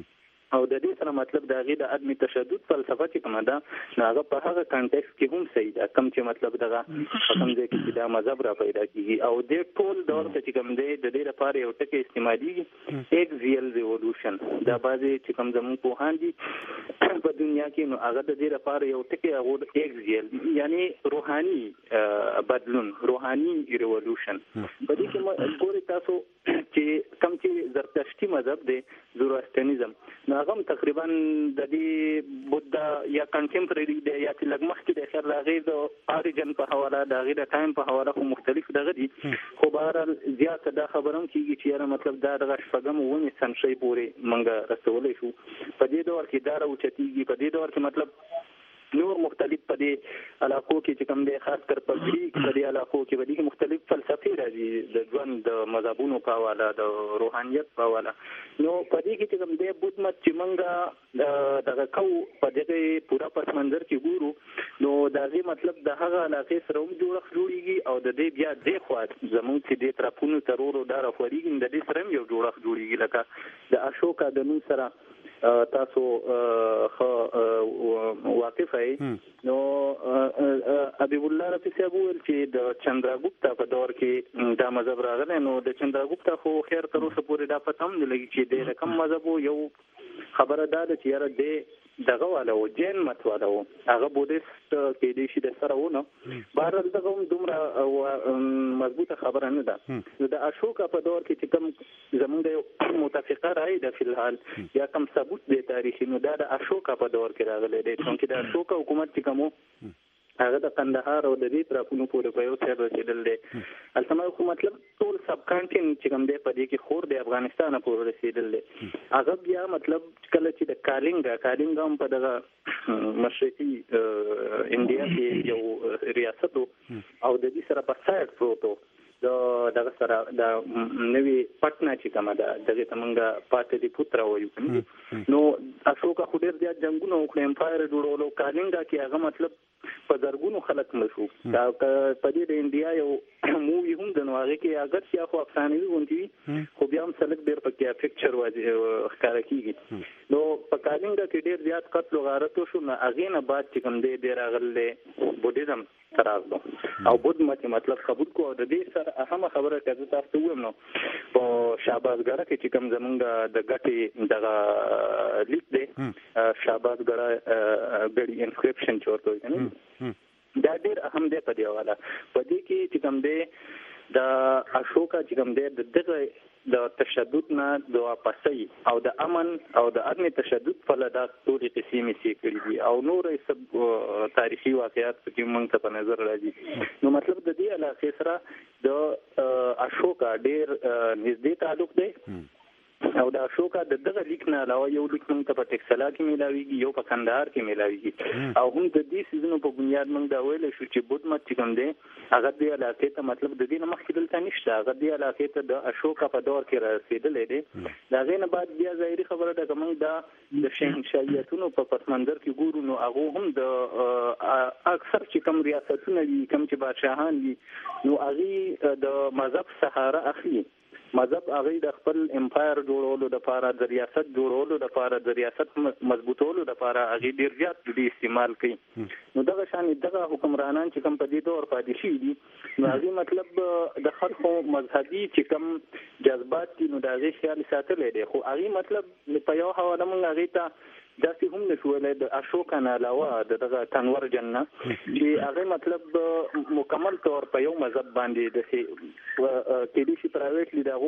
او د دې سره مطلب د هغه د عدم تشدد فلسفه چې کومه ده هغه په هغه کانټیکس کې هم صحیح ده کوم چې مطلب دغه کوم ځای کې دا مذهب را پیدا کیږي او د ټول دور ته چې کوم دی د دې لپاره یو ټکی استعمالي اکزیل ریولوشن دا بعضی چې کوم زموږ پوهان دي په دنیا کې نو هغه د دې لپاره یو ټکی هغه اکزیل یعنی روحاني بدلون روحاني ریولوشن په دې کې ګوري تاسو چې کوم چې زرتشتي مذهب دی زوراسترنیزم ناغم تقریبا د دې بودا یا کنټمپرری دی یا چې لږ مخکې د خیر لاغې د اوريجن په حواله د غیر ټایم په حواله خو مختلف دغه دي خو بهر زیات دا خبرم کیږي چې مطلب دا د شپږم ونی سنشي پورې منګه رسولې شو په دې دور کې دا راوچتيږي په دې دور کې مطلب نور مختلف په دې علاقو کې چې کوم دي خاص کر په دې علاقو کې ودی مختلف فلسفي راځي د ژوند د مذهبونو په حواله د روحانيت په حواله نو په دې کې چې کوم دي بوت مت چې منګه دغه کو په دې پورا پس منظر کې ګورو نو دا غي مطلب د هغه علاقې سره هم جوړیږي او د دې بیا د خو زموږ چې د ترپونو ترورو دا راخوريږي د دې سره یو جوړیږي لکه د اشوکا د نوم سره تاسو واقف ہے نو حبیب الله رفیع صاحب ویل چې د چندراګوپتا په دور کې دا مذهب راغلی نو د چندراګوپتا خو خیر تر اوسه پورې دا پته هم نه لګي چې د رقم مذهب یو خبره ده چې یاره د دغه والا و جین مت والا و هغه بودیست کې دي چې د سره ونه بهر دغه هم دومره مضبوطه خبره نه ده نو د اشوکا په دور کې چې کوم زمونږ متفقه راي ده فلحال یا کوم ثبوت دی تاریخي نو دا د اشوکا په دور کې راغلی دی چې د اشوکا حکومت چې کوم هغه د قندهار او د دې طرفونو پورې په یو ځای رسیدل دي البته خو مطلب ټول سب کانټینټ چې کوم دی په دې کې خور د افغانستان پورې رسیدل دي هغه بیا مطلب کله چې د کالینګا هم په دغه مشرقي انډیا کې یو ریاست او د دې سره په سایډ پروتو دغه سره د نوی پټنا چې کومه ده دغه تمنګ پاتې دی پوتره وایو نو اشوکا خو ډیر زیات جنگونه وکړي امپایر جوړولو کالینګا کې هغه مطلب په زرګونو خلک مشو دا په دې د انډیا یو مووی هم د نوغه کې اگر چې خو افسانوي غونډي خو بیا هم سلک ډیر پکې پکچر واځي ښکارا کیږي نو په کالینګا کې ډیر زیات قتل غارت شو نه اغه نه بعد چې کوم دی ډیر اغله بودیزم تراغلو او بود مطلب قبول کو د دې سره اهمه خبره کړه تاسو وایم نو په شاباسګره کې چې کوم زمونږ د ګټي دغه لیک دی شاباسګره غړي انکریپشن چورته وي دا ډیر اهم دی په دی حواله په دې کې چې کوم دی د اشوکا چې کوم دی دغه د تشدد نه د واپسۍ او د امن او د عدم تشدد په لدا ټولې قسمې سي کړې دي او نور سب تاریخي واقعیات چې موږ ته په نظر راځي نو مطلب د دې علاقې سره د اشوکا ډیر نږدې تعلق دی او د اشوکا دغه لیک نه علاوه یو لیک موږ ته په ټکسلا کې ملاويږي یو په کندهار کې ملاويږي او هم د دې سيزونو په بنیاد موږ دا ویل شو چې بود مت کوم دی هغه د علاقې ته مطلب د دې نه مخکې دلته نشته هغه د علاقې ته د اشوکا په دور کې رسیدلې دي دا غینه بعد بیا ظاهري خبره ده کوم دا د شهنشاهیتونو په پس منظر کې ګورو نو هغه هم د اکثر چې کوم ریاستونه دي کوم چې بادشاہان دي نو هغه د مذهب سهاره اخلي مذهب هغه د خپل امپایر جوړولو د لپاره د ریاست جوړولو د لپاره د ریاست مضبوطولو د لپاره هغه ډیر زیات دي استعمال کوي نو دغه شان دغه حکمرانان چې کوم په دې دور پاتې شي دي نو هغه مطلب د خلکو مذهبي چې کوم جذبات دي نو د هغه خیال ساتل دي خو هغه مطلب په یو حواله موږ هغه ته داسې هم نشولای د اشوکا نه علاوه دغه تنور جننه چې هغه مطلب مکمل طور په یو مذهب باندې د کې دي چې پرایویټلی د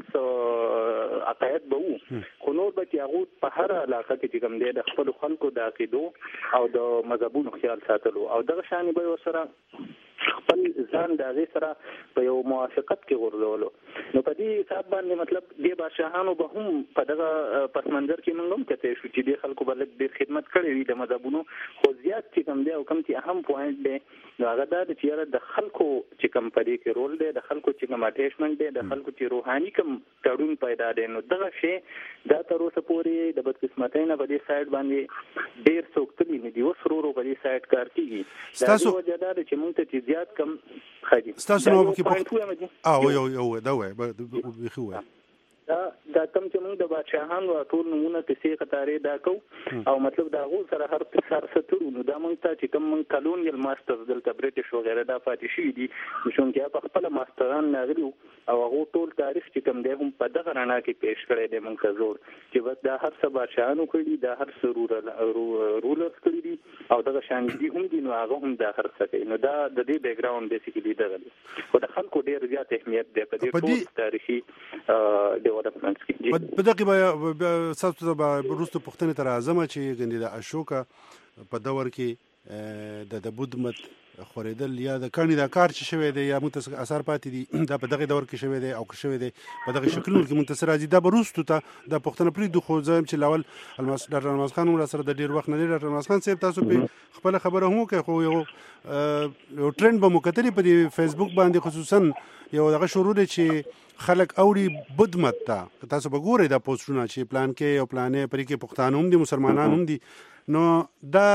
خپل عقاید به وو خو نور به چې هغه په هر علاقه کې کوم دی د خپل خلکو د عقیدو او د مذهبونو خیال ساتلو او دغه شان به وسره خپل ځان د هغه سره په یو موافقت کې ورولو نو په دې حساب باندې مطلب د بادشاہانو به هم په دغه پس منظر کې موږ هم کته شو چې د خلکو بل د خدمت کړې وي د مذهبونو خو زیات چې کوم دی او کوم چې اهم پوینټ دی نو هغه د چیرې د خلکو چې کوم په دې کې رول دی د خلکو چې کوم اټیچمنت دی د خلکو چې روحاني کوم تړون پیدا دی نو دغه شی دا تر اوسه پورې د بدقسمتۍ نه په دې سایډ باندې ډیر څوکتلی نه دی وسرورو په دې سایډ کار کوي دا د وجدار چې موږ ته زیات کم خدي تاسو نو کې او یو دا وای به خو دا کم چې موږ د بادشاهانو ټول نمونه کیسې قطارې دا کو او مطلب دا غو سره هر څه ستورو نو دا موږ ته چې کوم موږ کالونیل ماسترز دلته برټش وغیرہ دا پاتې شي دي چې په خپل ماستران ناغلو او هغه ټول تاریخ چې کوم دی هم په دغه رڼا کې پیښ کړی دی موږ ته زور چې بس دا هر څه بادشاهانو کړی دا هر څه رولرز کړی دي او دغه شان دي هم دي نو هغه هم دا هر څه کوي نو دا د دې بیک ګراوند بیسیکلی دغه دی خو د خلکو ډیر زیات اهمیت دی په دې ټول تاریخي ډیولپمنټس کې په دغه به ساتو به روسو پښتنې تر اعظم چې غندي د اشوکا په دور کې د بودمت خوریدل یا د کانی دا کار چې شوی دی یا متصل اثر پاتې دي دا په دغه دور کې شوی دی او که شوی دی په دغه شکلونو کې منتصر راځي دا بروستو ته د پښتنه پری د خو ځم چې لاول ډاکټر الماس خان ور سره د ډیر وخت نه ډاکټر الماس خان صاحب تاسو په خپل خبره هم کوي خو یو ټرند به مکتري په فیسبوک باندې خصوصا یو دغه شروع دي چې خلک اوري بدمت ته تاسو به ګورئ دا پوسټونه چې پلان کې او پلانې پرې کې پښتانه هم دي مسلمانان هم دي نو دا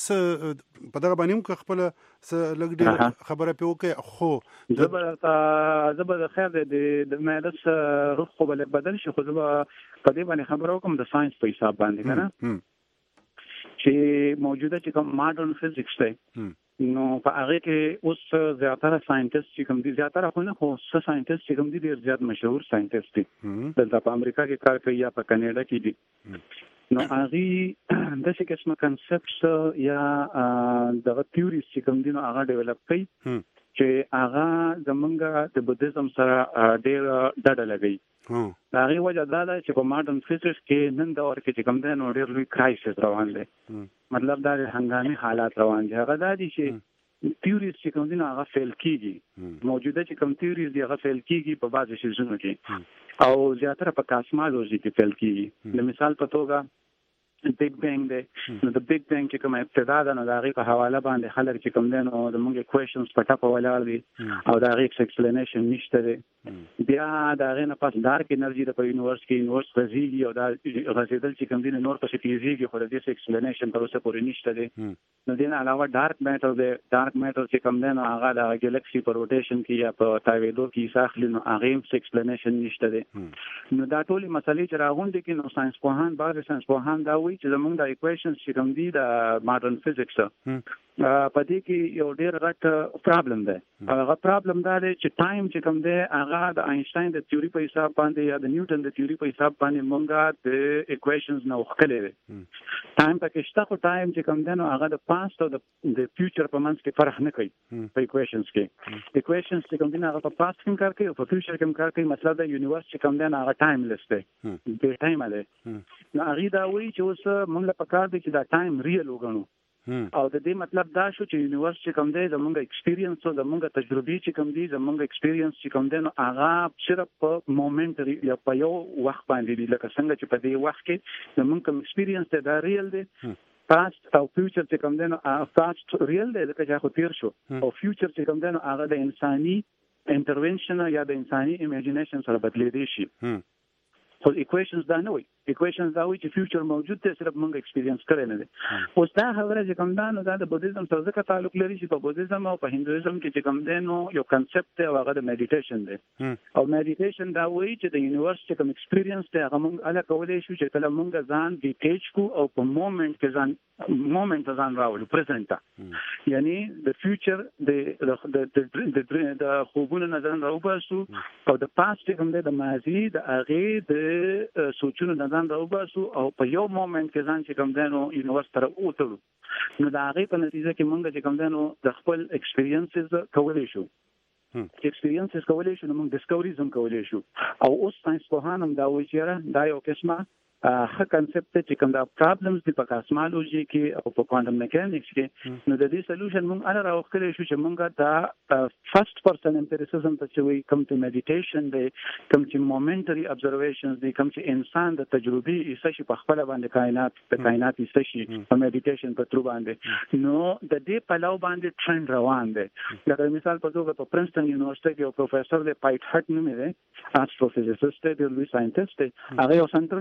په دغه باندې خپل لګ ډیر خبره په وکي خو زبر خیر د مهندس روح خو بل بدل شي خو زبر په دې باندې خبره وکم د ساينس په حساب باندې کنه چې موجوده چې کوم ماډرن فزکس دی نو په هغه کې اوس زیاتره ساينټیست چې کوم دي زیاتره خو نه خو ساينټیست چې کوم دي ډیر زیات مشهور ساينټیست دي دلته په امریکا کې کار کوي یا په کاناډا کې دي نو هغه د څه قسمه کنسپټس یا دغه تیوري چې کوم دي نو هغه ډیولپ کوي چې هغه زمونږ د بودیزم سره ډیر ډډه لګي دا غي وجه دا ده چې په ماډرن فزکس کې نن دا ورکه چې کوم دی نو ډیر لوی کرایسس روان دی مطلب دا هنګامي حالات روان دي هغه دا دي چې تیوریز چې کوم دي هغه فیل کیږي موجوده چې کوم تیوریز دی هغه فیل کیږي په بعضو شیزونو کې او زیاتره په کاسمالوژي کې فیل کیږي د مثال په توګه بیگ بینګ دی نو د بیگ بینګ چې کوم ابتدا ده نو دا غي په حواله باندې خلک چې کوم دي نو د موږ کوېشنز په ټاپه ولاړ دي او دا غي ایکسپلینیشن نشته دی بیا دا غي نه پاس ډارک انرژي د په یونیورس غزيږي او دا غزیدل چې کوم دي نور په تیزیږي خو د دې ایکسپلینیشن تر اوسه پورې نشته دی نو دین علاوه ډارک میټر چې کوم دی نو هغه د ګالاکسي په روټیشن کې یا په تاویدو کې ساخلی نو هغه ایکسپلینیشن نشته دی نو دا ټولې مسلې چې راغونډي کې نو ساينس پوهان بعض ساينس پوهان دا چې زموږ د ایکویشنز چې کوم دي د ماډرن فزکس په دې کې یو ډېر غټ پرابلم دی هغه پرابلم دا دی چې ټایم چې کوم دی هغه د آینشټاین د تیوري په حساب باندې یا د نیوټن د تیوري په حساب باندې مونږه د ایکویشنز نو خلې دي ټایم پکې شته خو ټایم چې کوم دی نو هغه د پاست او د فیوچر په منځ کې فرق نه کوي په ایکویشنز کې ایکویشنز چې کوم دی هغه په پاست کې کار کوي او په فیوچر کې کار کوي مطلب د یونیورس چې کوم دی هغه ټایملیس دی په ټایم دی نو هغه دا وایي چې اوس مونږ له پکار دي چې دا ټایم ریل وګڼو او د دې مطلب دا شو چې یونیورس چې کوم دی زموږ ایکسپیرینس او زموږ تجربه چې کوم دی زموږ ایکسپیرینس چې کوم دی نو هغه صرف په مومنټري یا په یو وخت باندې دی لکه څنګه چې په دې وخت کې زموږ کوم ایکسپیرینس ته دا ریل دی پاست او فیوچر چې کوم دی نو پاست ریل دی لکه چې خو تیر شو او فیوچر چې کوم دی نو هغه د انساني انټرونشن یا د انساني ایمیجینیشن سره بدلېدي شي خو ایکویشنز دا نه وي ایکویشنز دا وي چې فیوچر موجود دی صرف موږ ایکسپیرینس کړی نه دي اوس دا خبره چې کوم دا نو دا د بودیزم سره ځکه تعلق لري چې په بودیزم او په هندویزم کې چې کوم دی نو یو کنسپټ دی هغه د میډیټیشن دی او میډیټیشن دا وایي چې د یونیورس چې کوم ایکسپیرینس دی هغه موږ اله کولای شو چې کله موږ ځان ډیټیچ کو او په مومنت کې ځان راوړو پریزنټ یعنی د فیوچر د خوبونو نظر راوباسو او د پاست کوم دی د ماضي د هغه د سوچونو نظر راوباسو او په یو مومنت کې ځان چې کوم دی نو یونیورس تر اوتلو نو د هغه په نتیجه کې موږ چې کوم دی نو د خپل ایکسپیرینسز کولای شو ایکسپیرینسز کولای شو نو موږ ډیسکوریز هم کولای شو او اوس ساينس پوهان هم دا وایي چې دا یو قسمه ښه کنسپټ چې کوم دا پرابلمز دي په کاسمالوژي کې او په کوانټم میکانکس کې نو د دې سولوشن موږ اله راوخلې شو چې موږ دا فرست پرسن امپیریسزم ته چې وي کوم چې میډیټیشن دی کوم چې مومنټري ابزرویشنز دي کوم چې انسان د تجربي ایسه شي په خپل باندې کائنات ایسه شي په میډیټیشن په تر باندې نو د دې په لو باندې ټرند روان دی لکه مثال په توګه په پرنسټن یونیورسيټي کې یو پروفیسور دی پایټ هټ نومې دی استروفیزیسټ دی لوی ساينټیست دی هغه یو سنټر جوړ کړی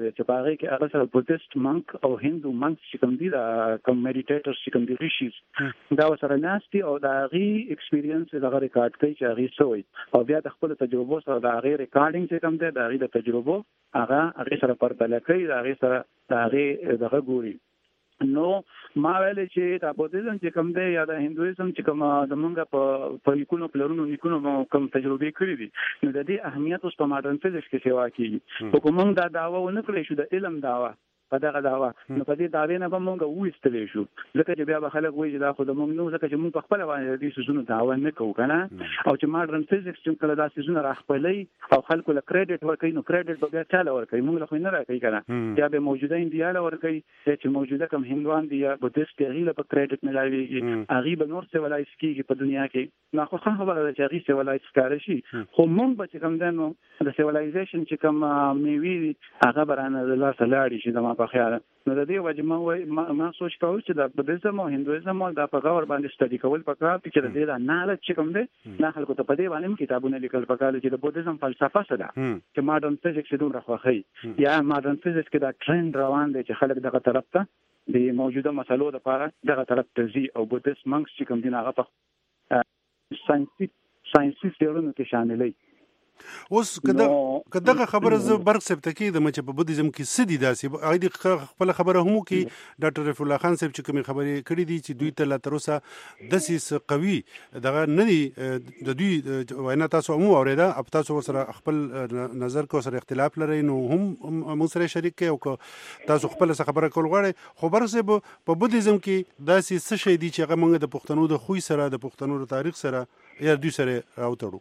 دی چې په هغه کې هغه سره بودیست مانک او هندو مانک چې کوم دي دا کوم میډیټیټرز چې کوم دي ریشیز دا سره ناشتي او دا غي ایکسپیرینس دا ریکارډ کوي چې هغه سوی او بیا د خپل تجربو سره دا غي ریکارډینګ چې کوم دی دا غي د تجربو هغه سره پرتله کوي دا غي سره دا غي دغه ګوري. نو ما ویل چې دا بودیزم چې کوم دی یا د هندویزم چې کوم زمونږ په لیکونو پلرونو لیکونو کوم تجربه کړې دي نو د دې اهمیت اوس په ماډرن فزکس کې سیوا کیږي. کوم دا داوا ونه کړی شو د علم داوا په دغه داوا نو په دې داوی نه به مونږ وېستلې شو ځکه چې بیا به خلک وایي دا خو د مونږ نو ځکه چې مونږ په خپل باندې دې سيزونو داوا نه کوو کنه او چې ماډرن فزکس چې کله دا سيزونه راخپلې او خلکو له کریډټ ورکوي نو کریډټ به بیا چاله ورکوي مونږ له خو نه راکوي کنه یا به موجوده انډیا له ورکوي چې موجوده کوم هندوان دي یا بودیست غیله په کریډټ ملاويږي هغه به نور سیولایز کیږي په دنیا کې نو خو خبره ده چې هغه سیولایز کار شي خو مونږ به کوم دنو د سیولایزیشن چې کوم میوي هغه برانه د لاس لاړی شي د ما په خیال نو د دې وجه ما سوچ کاوه چې د بودیزم او هندویزم او د پغاور باندې سټډي کول پکار چې د دې نه چې کوم دي نه خلکو ته په دې باندې کتابونه لیکل پکار چې د بودیزم فلسفه څه ده چې ماډرن فزکس دومره خوخی یا ماډرن فزکس کې دا ټرند روان دی چې خلک دغه طرف ته د موجوده مسلو لپاره دغه طرف ته ځي او بودیست مونکس چې کوم دي هغه په ساينسي څیړنو کې شاملې. اوس کداغه خبره ز برق سپته کې د مچ په بودیزم کې سدي داسې اېدی خپل خبره هم کې ډاکټر رفیع الله خان صاحب چې کوم خبرې کړې دي چې دوی ته لا تروسه دسیس قوي دغه نه دي د دوی وینا تاسو هم اوریدا اب تاسو سره خپل نظر کو سره اختلاف لري نو هم مو سره شریک کې او تاسو خپل خبره کول غواړي خو برق سه په بودیزم کې داسې څه شي دي چې هغه موږ د پښتنو د خوې سره د پښتنو د تاریخ سره یا دوی سره راوتړو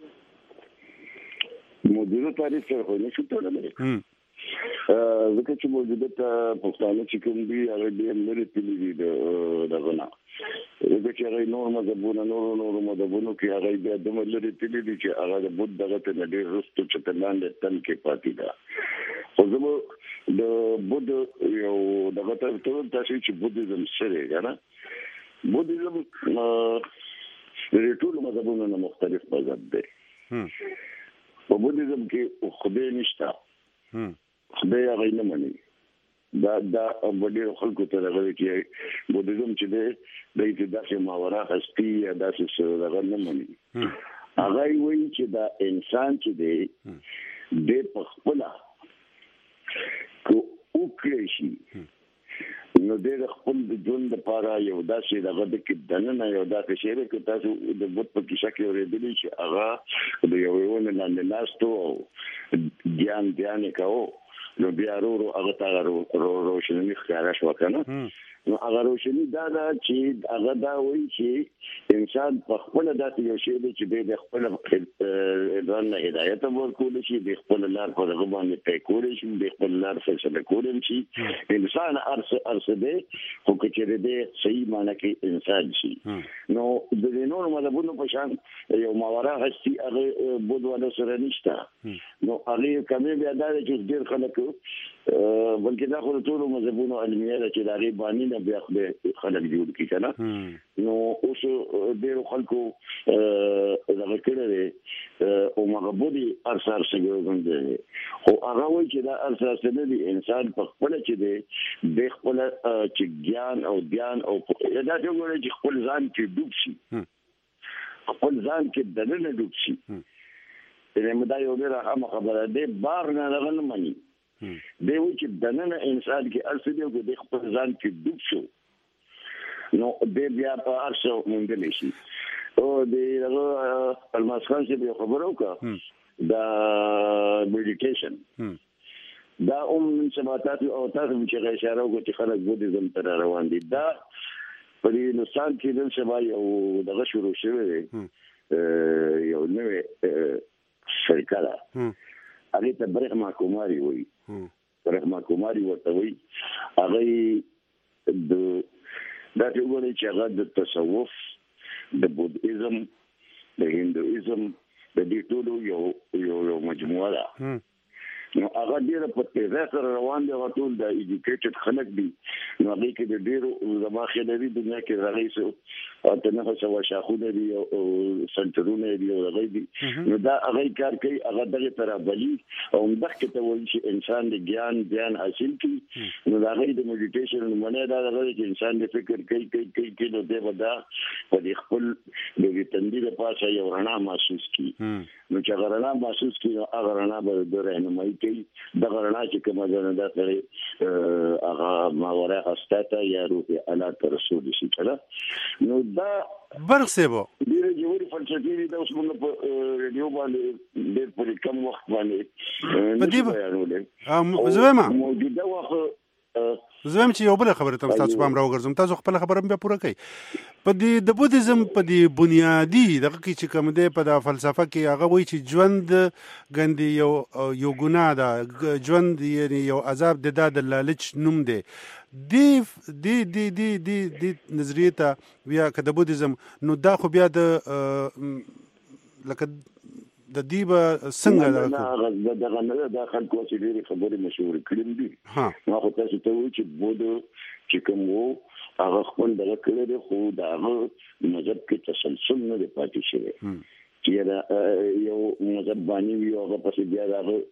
موجوده تاریخ سره خو نه شو تړلی ځکه چې موجوده پښتانه چې کوم دي هغه ډېر لري تللي دي دغه نه ځکه چې هغه نور مذهبونه نور مذهبونو کې هغه بیا دومره لري تللي دي چې هغه د بود دغه ته ډېر رستو چې تلاندې تل کې پاتې ده خو زموږ د بود یو دغه ته تاسو چې بودیزم سره کنه بودیزم د ټول مذهبونو نه مختلف مذهب دی. په بودیزم کې خدای نشته خدای هغه نه مني دا وړي خلکو ته راغلي چې بودیزم چې دی د دې ماورا هستی یا داسې څه نه مني هغه وایي چې دا انسان چې دی د خپل کو او کړی نو د خپل د ژوند لپاره یو داسې دغه د کډنه یو داسې شی کې تاسو د بوت په کیسه کې اورېدلی چې هغه د یو ونه لاندې ناستو ځان کاو نو بیا هغه تا روشنی ښکارا شو کنه نو هغه روشنی دا چې هغه دا وایي چې انسان په خپل داسې یو شی دی چې د خپل ځان نه هدایت ورکول شي د خپل لار په هغه باندې طی کول شي د خپل لار فیصله کول شي انسان ارسه دی خو چې دې صحیح معنی کې انسان شي نو د نور مذهبونو په شان یو ماورا هستی هغه بودواله سره نشته نو هغه کمه بیا دا چې ډیر خلک بلکې دا خو ټول مذهبونو علمي ده چې دا غي باندې نه بیا خلک جوړ کی کنه نو اوس ډیر خلکو دا کړه او مغبودي ارسار څنګه خو هغه وایي چې دا ارسار څنګه انسان په خپل چې دی د خپل چې জ্ঞান او ধ্যান او دا څنګه چې خپل ځان کې ډوب شي خپل ځان کې دننه ډوب شي دغه دا یو ډیره هم خبره ده بار نه لغن مني دی و چې دننه انسان کې ارسدي او د خپل ځان کې ډوب شو نو د بیا په ارسو مونږ شي او د الماس خان چې به خبرو کا دا میډیټیشن دا من سماتات او تاسو چې اشاره وکړه چې خلک بودیزم ته روان دي دا په دې نوسان کې د سبا یو دغه شروع شوی یو نوې شرکت هغه ته برهما کوماري وایي برهما کوماري ورته وایي هغه د دا څنګه چې هغه د تصوف د بودیزم د هندویزم د دې ټولو یو مجموعه ده نو هغه ډیره په تیزه سره روان دي، هغه ټول د ایجوکیټډ خلک دي. نو هغه کې د ډیرو زما خلري دنیا کې راغی او ته نه څه شاخونه دي او سنټرونه دي او هغه دي. نو دا هغه کار کوي، هغه دغه تر بلی او مدخ ته وایي چې انسان د ګیان حاصل کړي. نو دا هغه د میډیټیشن منه دا هغه چې انسان د فکر کوي نو دی ودا په خپل د تندې په پاسه یو رڼا محسوس کړي. نو چې غرنا محسوس کړي هغه رڼا به د رهنمایي کوي. د غرنا چې کومه ځنه دا کړي هغه ماوره استاته یا روح الله تر رسول شي کړه. نو دا برسېبو ډیره جوړی فلسفي دا اوس موږ په ریډیو باندې ډېر په کم وخت باندې په دې زما موجوده وخت زم چې یو بل خبره تاسو پام راوګرځم، تاسو خپل خبره بیا پوره کړئ. په دې د بودیزم په دې بنیادی دغه کې چې کوم دی په د فلسفه کې هغه وایي چې ژوند ګندې یو ګناه ده، ژوند یعنی یو عذاب د د لالچ نوم دی. دی نظریه ته بیا که د بودیزم نو دا خو بیا د لکه د دې به څنګه دغه نه د خلکو چې ډېری خبرې مشهور کړم دي. ما خو تاسو ته وایي چې بودو چې کوم وو هغه خپل دغه کړی دی، خو د هغه مذهب کې تسلسل نه دی پاتې شوی. چې یو مذهب باندې وي هغه پسې بیا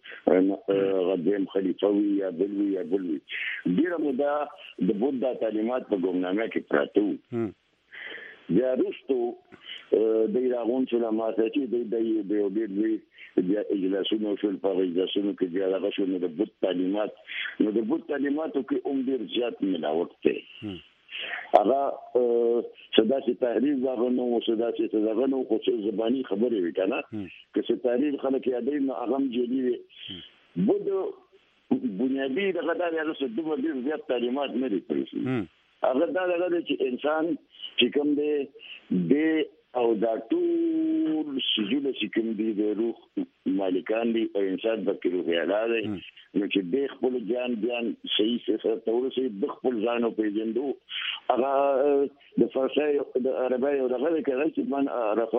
هغه دویم خلیفه وي یا بل وي. ډېره موده د بودا تعلیمات په ګمنامه کې پراته وو. بیا وروستو د راغون چې ماته چې د یو ډېر اجلاسونو شول، په اجلاسونو کې بیا هغه شو نو د بوت تعلیماتو کې ډېر زیات ملاوت دی. هغه صدا چې تحریر دغه نو صدا چې دغه نو خو زبانی خبرې وي کنه که څه تحریر خلک یادې نو هغه جدي وي. بده بنیادی دغه دا یو څه د ډېر زیات تعلیمات نه لري. هغه دا دغه چې انسان چې کوم دی او دا ټول سجوله چې کوم دي د روح مالکان دي او انسان په روح اعلی دی. نو چې د خپل ځان صحیح سره تورسي د خپل ځان په پیژندو هغه د فارسی د عربی او دغه کې چې من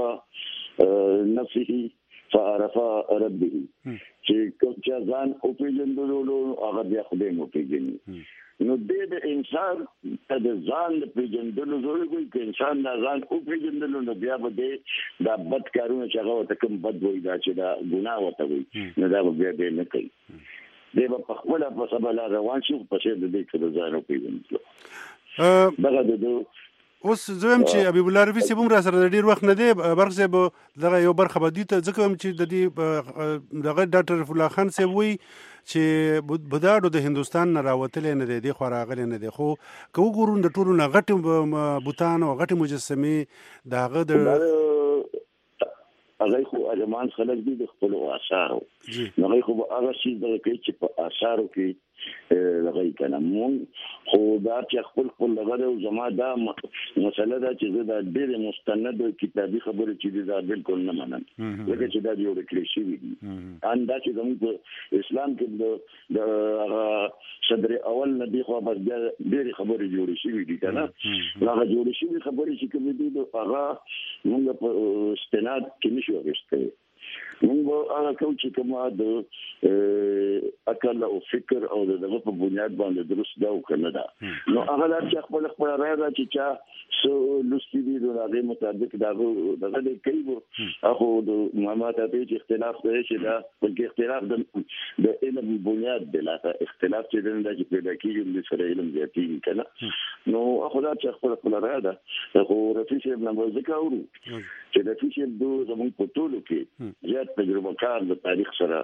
عرفه نفسه فعرف ربه چې کوم ځان او پیژندلو هغه بیا خدای مو پیژني. نو د انسان د ځان د پیژندلو ضروري کوي چې انسان د ځان او پیژندلو نو بیا به د بد کارونه چې هغه ته کوم بد وایي دا چې دا ګناه وته وي نو دا به بیا نه کوي. دی په خپل په سبا روان شي په څیر د دې کې ځان او پیژندلو دغه د اوس زم چې حبیب الله رفیع صاحب را سره ډیر وخت نه دی برخه به دغه یو برخه به دي ته ځکه چې د دې دغه ډاکټر رفیع الله خان صاحب وی چې بداړو د هندستان نه راوتلې نه دی خو راغلی نه دی، خو که وګورو د ټولو نه غټ بوتان او غټ مجسمې دغه د هغه خو ارمان خلک دي د خپل آثارو نو هغه خو هغه شي د کې چې په آثارو کې لغوي کنه مون خو دا چې خپل لغره او زما دا مسله دا چې دا ډېر مستند کتابي خبره چې دا بالکل نه منم لکه چې دا یو کلیشې وي ان دا چې زموږ په اسلام کې د صدر اول نبی خو بس ډېر خبره جوړې شي دي کنه هغه جوړې شي خبره چې کوم دي هغه موږ په استناد کې نشو غوښتل. موږ هغه کوم چې کومه د عقل او فکر او دغه په بنیاد باندې درست دا وکړه دا نو هغه چې خپل راځي چې چا سو لستی دي د هغه مطابق دغه کوي هغه د معلومات ته چې اختلاف دی چې دا بلکې اختلاف د علم بنیاد دی لا اختلاف چې د پیدا کیږي د سره علم زیاتېږي کنه نو هغه چې خپل راځي خو رفیع صاحب نه ذکر اورو چې رفیع صاحب د زموږ په ټولو کې زیات تجربه کار د تاریخ سره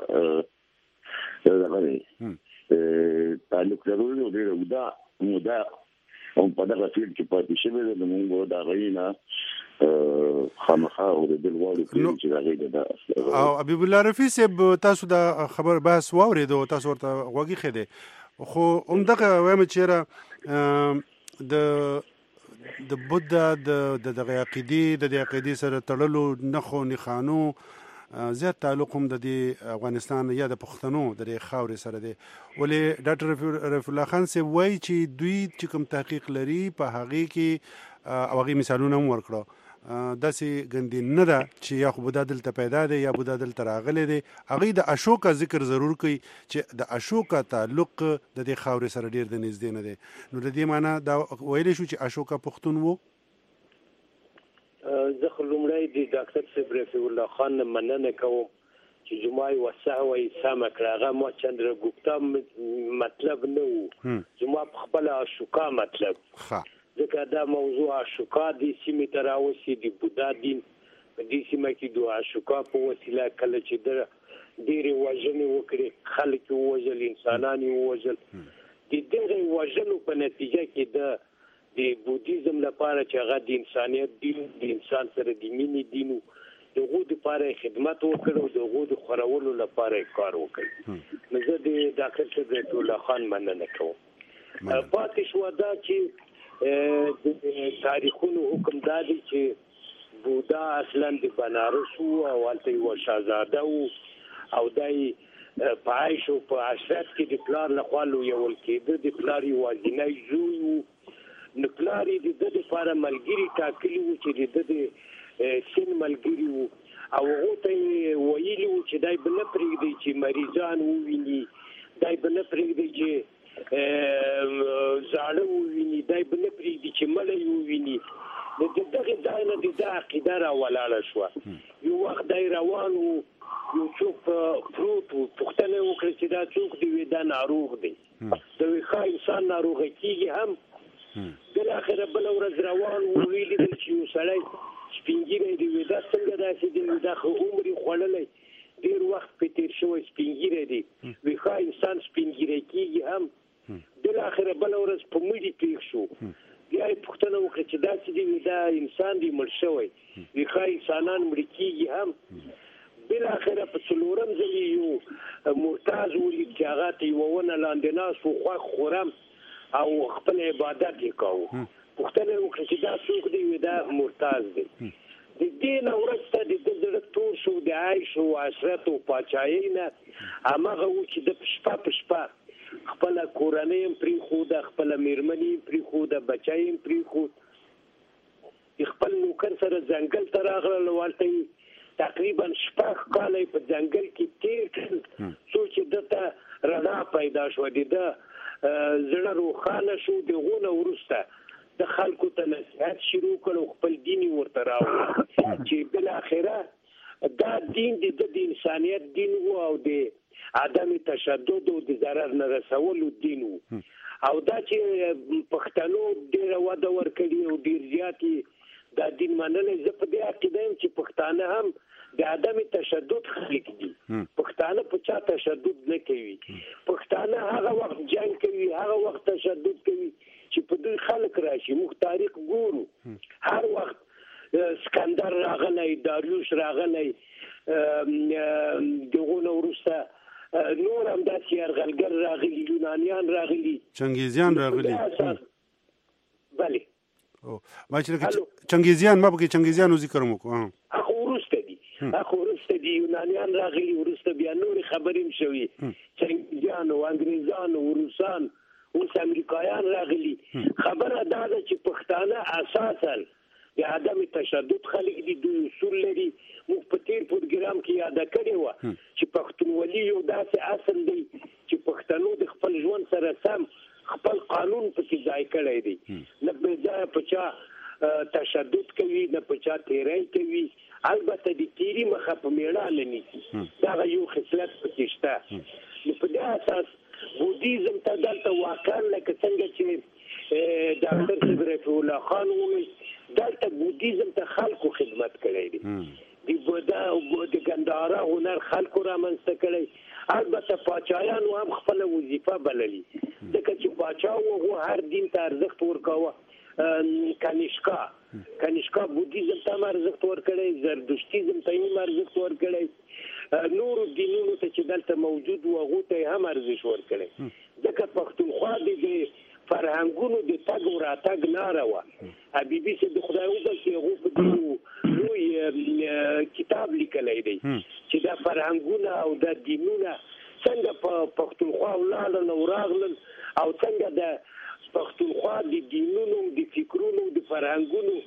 تعلق لري او ډېر مودا او په دغه فیلډ کې پاتې شوی د موږ د غوښنه خامخا او د دلوالو چې راغی دا او حبیب الله رفیع صاحب تاسو دا خبر بحث واورید او تاسو ورته غوږی خېده خو همدغه وایم چې د بودا د عقیدې د عقیدې سره تړلو نخو نخانو زیات تعلق هم د افغانستان یا د پښتنو د خاورې سره دی. ولې ډاکټر رفیع الله خان صاحب وایي چې دوی چې کوم تحقیق لري په هغې کې او هغې مثالونه هم ورکړه داسې ګندې نه ده چې یا خو بودا دلته پیدا دی یا بودا دلته راغلی دی. هغوی د اشوکا ذکر ضرور کوي چې د اشوکا تعلق د دې خاورې سره ډېر د نږدې نه دی. نو د دې معنا دا ویلی شو چې اشوکا پښتون و. زه خو لومړی د ډاکټر صاحب رفیع الله خان نه مننه کوم چې جمعه وسعه سمه کړه. هغه ما چندرګوپتا مطلب نه و، زما په خپله اشوکا مطلب، ځکه دا موضوع اشوکا د سیمې ته راوسي. د بودا دین په دې سیمه کې د اشوکا په وسیله کله چې د ډېرې وژنې وکړې، خلک یې ووژل، انسانان یې ووژل، د دغې وژنو په نتیجه کې د بودیزم لپاره چې هغه د انسانیت دین، د انسان سره د مینې دین و، د هغو دپاره یې خدمت وکړ او د هغو د خورولو لپاره یې کار وکړ. نو زه د ډاکټر صاحب رفیع الله خان مننه کوم. پاتې شوه دا چې د تاریخونو حکم دا دی چې بودا اصلا د بنارس و او هلته یوه شهزاده و او دا یې په عیش او په عشرت کې د پلار لخوا لویول کېده. د پلار یوازینی زوی و. نو پلار یې د ده دپاره ملګري ټاکلي وو چې د ده د سن ملګري وو او هغو ته یې ویلي وو چې دی به نه پرېږدي چې مریضان وویني، دی به نه پرېږدي چې زاړه وویني، دی به نه پرېږدي چې مړی وویني. نو د دغې ځای نه د ده عقیده راولاړه شوه. یو وخت دی روان و، یو څوک پروت و، پوښتنه یې وکړه چې دا څوک دی؟ وی دا ناروغ دی. د وی ښه انسان ناروغه کېږي هم. بالاخره بله ورځ روان و، ویې لیدل چې یو سړی سپینګیری دی. وی دا څنګه داسې دی؟ دا خو عمر یې خوړلی، ډېر وخت پرې تېر شوی، سپینګیری دی. وی ښه انسان سپینګیری کېږي هم. بالاخره بله ورځ په مړي پېښ شو. بیا یې پوښتنه وکړه چې داسې دی؟ وی دا انسان دی مړ شوی. وی ښه انسانان مړي کېږي هم. بالاخره په څلورم ځل یو مرتاز ولید چې هغه ته یوه ونه لاندې ناست و، خوښ خورم او خپل عبادت یې کاوه. پوښتنه یې وکړه چې دا څوک دی؟ وی دا مرتاز دی. د دې نه وروسته د ده زړه تور شو د عیش او عشرت او پاچایۍ نه. هماغه و چې د په شپه خپله کورنۍ هم پرېښوده، خپله مېرمن یې پرېښوده، بچی یې پرېښود، خپل نوکر سره ځنګل ته راغلل او هلته یې تقریبا 6 کاله په ځنګل کې تېر کړل څو چې ده ته رڼا پیدا شوه، د ده زړه روښانه شو. د هغو نه وروسته د خلکو ته نصیحت شروع کړ او خپل دین یې ورته راوړ چې بالاخره دا دین د ده د انسانیت دین و او د عدم تشدد او د ضرر نه رسولو دین و. او دا چې پښتنو ډېره وده ورکړي او ډېر زیات یې دا دین منلی. زه په دې عقیده یم چې پښتانه هم د عدم تشدد خلک دي. پښتانه په چا تشدد نه کوي. پښتانه هغه وخت جنګ کوي، هغه وخت تشدد کوي چې په دوی خلک راشي. موږ تاریخ ګورو، هر وخت اسکندر راغلی، داریوش راغلی، دغو نه وروسته نور هم داسې یرغلګر راغلي، یونانیان راغلي، چنګیزیان راغلي. بله ما چې چنګیزیان، ما پکې چنګیزیانو ذکر مو کو. هغه وروسته دي یونانیان راغلي، وروسته بیا نورې خبرې هم شوي، چنګیزیان او انګریزان او روسان، اوس امریکایان راغلي. خبره دا ده چې پښتانه اساسا د عدم تشدد خلک دي، دوی اصول لري. موږ په تیر پروګرام کې یاده کړې وه چې پښتونولي یو داسې اصل دی چې پښتنو د خپل ژوند سره سم خپل قانون پکې ځای کړی دی. نه بې ځایه په چا تشدد کوي، نه په چا تیری کوي. البته د تیري مخه په میړانه نیسي، دغه یو خصلت پکې شته. نو په دې اساس بودیزم ته دلته واقعا لکه څنګه چې ډاکټر صاحب رفیع الله خان وویل، دلته بودیزم ته خلکو خدمت کړی دی. د بودا او د ګندهارا هنر خلکو رامنځته کړی. البته پاچایانو هم خپله وظیفه بللي، ځکه چې پاچا و هغو هر دین ته ارزښت ورکاوه. کنیشکا بودیزم ته هم ارزښت ورکړی، زردشتیزم ته هم ارزښت ورکړی، نورو دینونو ته چې دلته موجود و هغو ته هم ارزښت ورکړی. ځکه پښتونخوا د فرهنګونو د تګ او راتګ لاره وه. حبیبي صاحب د خدای وبخښي، هغو په دې لوی کتاب لیکلی دی چې دا فرهنګونه او دا دینونه څنګه په پښتونخوا ولاړل او راغلل، او څنګه د پښتونخوا د دینونو، د فکرونو، د فرهنګونو د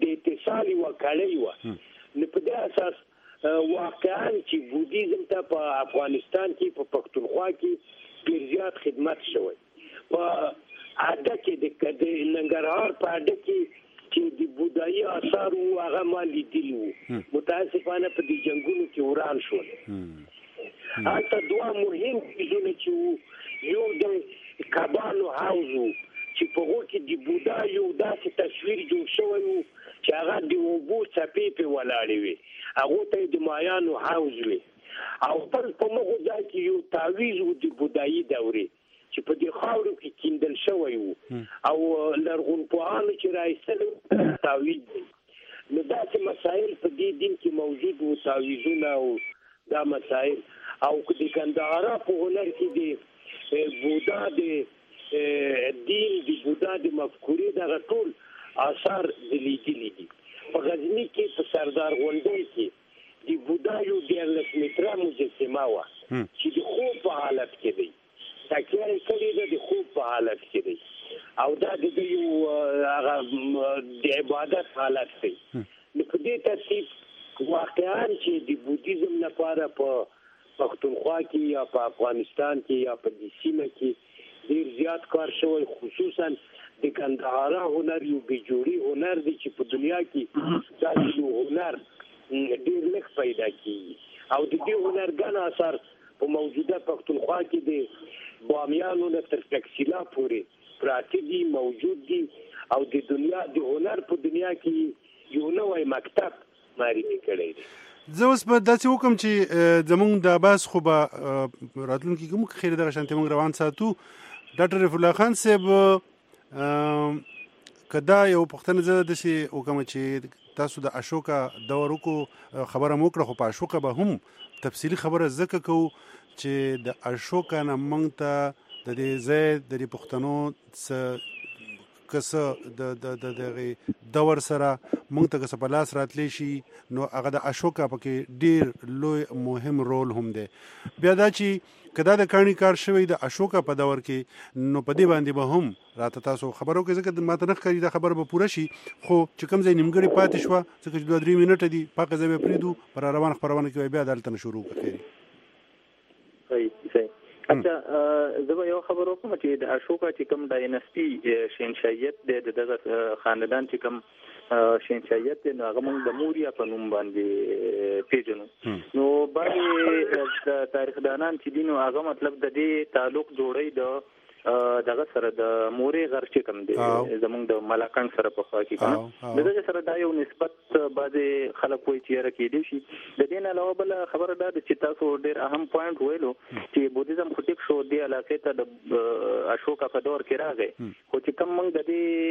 د اتصال وکړی و. نو په دې اساس واقعا چې بودیزم ته په افغانستان کې په پښتونخوا کې ډیر زیات خدمت شوی. په اډه کې د ننګرهار په اډه کې چې د بودایي آثار هغه ما لیدلي وو، متاسفانه په دې جنګونو کې وران شول. هلته دوه مهم څیزونه چې یو د کبانو حوض و چې په هغو کې د بودا یو داسې تصویر جوړ شوی و چې هغه د اوبو څپې پرې ولاړې وې، هغو ته یې د مایانو حوض وې. او بل په مغو ځای کې یو تعویض و د بودایي دورې چې په دې خاورو کې کیندل شوی و او لرغونپوهانو چې راایستل تعویض دی. نو داسې مسایل په دې دین کې موجود وو، تعویضونه او دا مسایل. او د کندهار په هنر کې د بودا د دین د بودا د مفکورې دغه ټول آثار د لیدلي دي. په غزني کې په سردار غونډۍ کې د بودا یو 14 متره مجسمه وه چې د خوب په حالت کې دی، تکیه یې کړې ده د خوب په حالت کې دی، او دا د یو هغه د عبادت حالت دی. نو په دې ترتیب واقعا چې د بودیزم لپاره په پښتونخوا کې یا په افغانستان کې یا په دې سیمه کې ډیر زیات کار شوی، خصوصا د کندهار هنر یو بجوړي هنر دی چې په دنیا کې دا یو هنر ډیر لږ پیدا کیږي. او د دې هنرګان اثر په موجوده پښتونخوا کې د بامیانو نه تر تکسیلا پورې پراته دي، موجود دي. او د دنیا د هنر په دنیا کې یو نوی مکتب معرفي کړی دی. زه اوس به داسې وکړم چې زمونږ د بحث خو به راتلونکي کې موږ خیر دغه شانتې موږ روان ساتو. ډاکټر رفیع الله خان صاحب، که دا یو پوښتنه زه داسې وکړم چې تاسو د اشوکا دور وکړو، خبره مو وکړه، خو په اشوکا به هم تفصیلي خبره ځکه کوو چې د اشوکا نه موږ ته د دې ځای د دې پښتنو څه کسه د دور سره موږ ته کسه په لاس راتلی شي، نو هغه د اشوکا پکې ډیر لوی مهم رول هم دی. بیا دا چې که دا د کاڼي کار شوی د اشوکا په دور کې، نو په دې باندې به هم راته تاسو خبرو کې، ځکه ماته نه ښکاري دا خبره به پوره شي، خو چې کوم ځای نیمګړې پاتې شوه ځکه چې 2-3 منټه دي پاکه ځای به پرېږدو، پر روان خپرونه کې بیا دلته نه شروع کړو. صحیح. اچھا، زه به یو خبر وکړم چې د اشوکا چې کوم ډایناسټي شهنشاهیت دی، دغه خاندان چې کوم شهنشاهیت دی، نو هغه موږ د موریا په نوم باندې پیژنو. نو باندې د تاریخ دانان چې دي، نو هغه مطلب د دې تعلق جوړی د دغه سره د مورې غر چې کوم دی زمونږ د ملاکنډ سره په خوا کې کنه، دغه سره دا یو نسبت بعضې خلک وایي چې یاره کېدی شي. د دې نه علاوه بله خبره دا ده چې تاسو ډېر اهم پوینټ ویلو چې بودیزم خو ټیک شو دې علاقې ته د اشوکا په دور کې راغی، خو چې کوم موږ د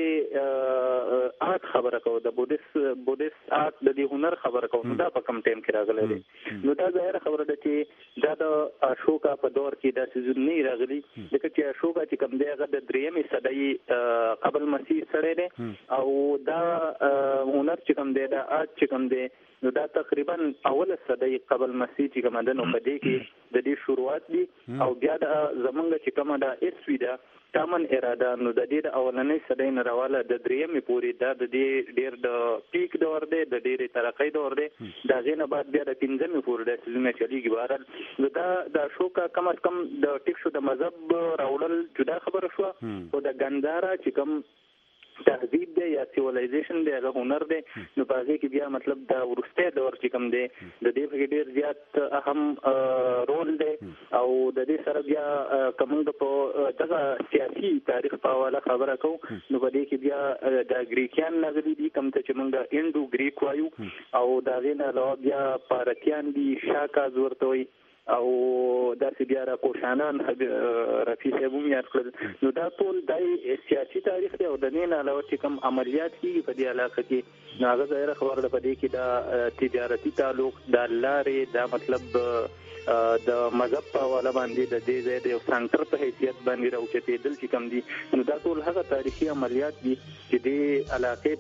دې آرټ خبره کوو، د بودیست آرټ د دې هنر خبره کوو، نو دا په کوم ټایم کې راغلی دی. نو دا ظاهره خبره ده چې دا د اشوکا په دور کې دا څیزونه نه راغلي، ځکه چې اشوکا چې کوم دی هغه د 3مې صدۍ قبل مسیح سره دی، او دا هنر چې کوم دی دا آرټ چې کوم دی نو دا تقریبا اوله صدۍ قبل مسیح چې کوم ده، نو په دې کې د دې شروعات دي. او بیا د زمونږ چې کومه دا اسوي ده تامن اراده، نو د دې د اولنۍ صدۍ نه راواله د 3مې پورې دا د دې ډېر د پیک دور دی، د ډېرې ترقۍ دور دی. د هغې نه بعد بیا د 5مې پورې دا څیزونه چلېږي. بهرحال نو دا د اشوکا کم از کم د ټیک شو د مذهب راوړل جدا خبره شوه، خو د ګندهارا چې کوم تهذیب دی یا سیولایزیشن دی هغه هنر دی، نو په هغې کې بیا مطلب دا وروستی دور چې کوم دی د دې پکې ډېر زیات اهم رول دی. او د دې سره بیا که موږ په دغه سیاسي تاریخ په حواله خبره کوو، نو په دې کې بیا د ګریکیان راغلي دي، کوم ته چې موږ انډو ګریک وایو، او د هغې نه علاوه بیا پارتیان دي، شاکاز ورته وایي، او داسې بیا راکوشانان رفیع صاحب هم یاد کړل. نو دا ټول د سیاسي تاریخ دی، او د دې نه علاوه چې کوم عملیات کېږي په دې علاقه کې، نو هغه ظاهره خبره ده په دې کې دا تجارتي تعلق، دا لارې، دا مطلب د مذهب په حواله باندې د دې ځای د یو سنټر په حیثیت باندې راوچتېدل چې کوم دي، نو دا ټول هغه تاریخي عملیات دي چې دې علاقې ته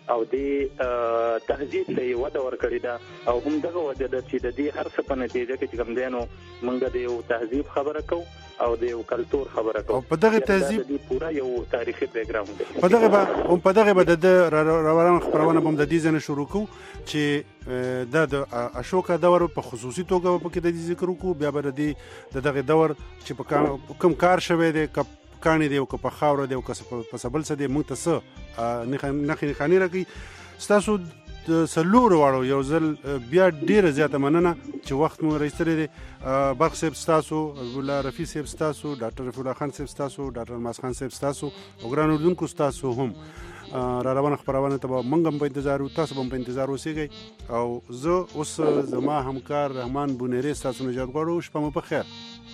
او د تهذیب ته وده ورکړې ده او هم دغه وجه ده چې د دې هر څه په نتیجه کې چې کوم دی نو موږ د یو تهذیب خبره کوو او د یو کلچر خبره کوو. په دغه تهذیب د پورا یو تاریخي بیک گراوند دی. په دغه د روان خبرونه هم د دې ځنه شروع کوو چې د اشوکا دور په خصوصي توګه په کې د ذکر وکړو، بیا به د دغه دور چې په کوم کار شوی دی کانی دی او که په خاور دی او که په سبل څه دی موږ ته څه نښې خاني راکړي. ستاسو د څلورو واړو یو ځل بیا ډیره زیاته مننه چې وخت مو راایستلی دی. برق صاحب ستاسو، الله رفیع صاحب ستاسو، ډاکټر رفیع الله خان صاحب ستاسو، ډاکټر الماس خان صاحب ستاسو او ګران اردوونکو ستاسو هم را روانه خپرونه ته به موږ هم په انتظار یو، تاسو هم په انتظار اوسئ. او زه اوس زما همکار رحمان بونیری ستاسو نجات غواړو. شپه مو په خیر.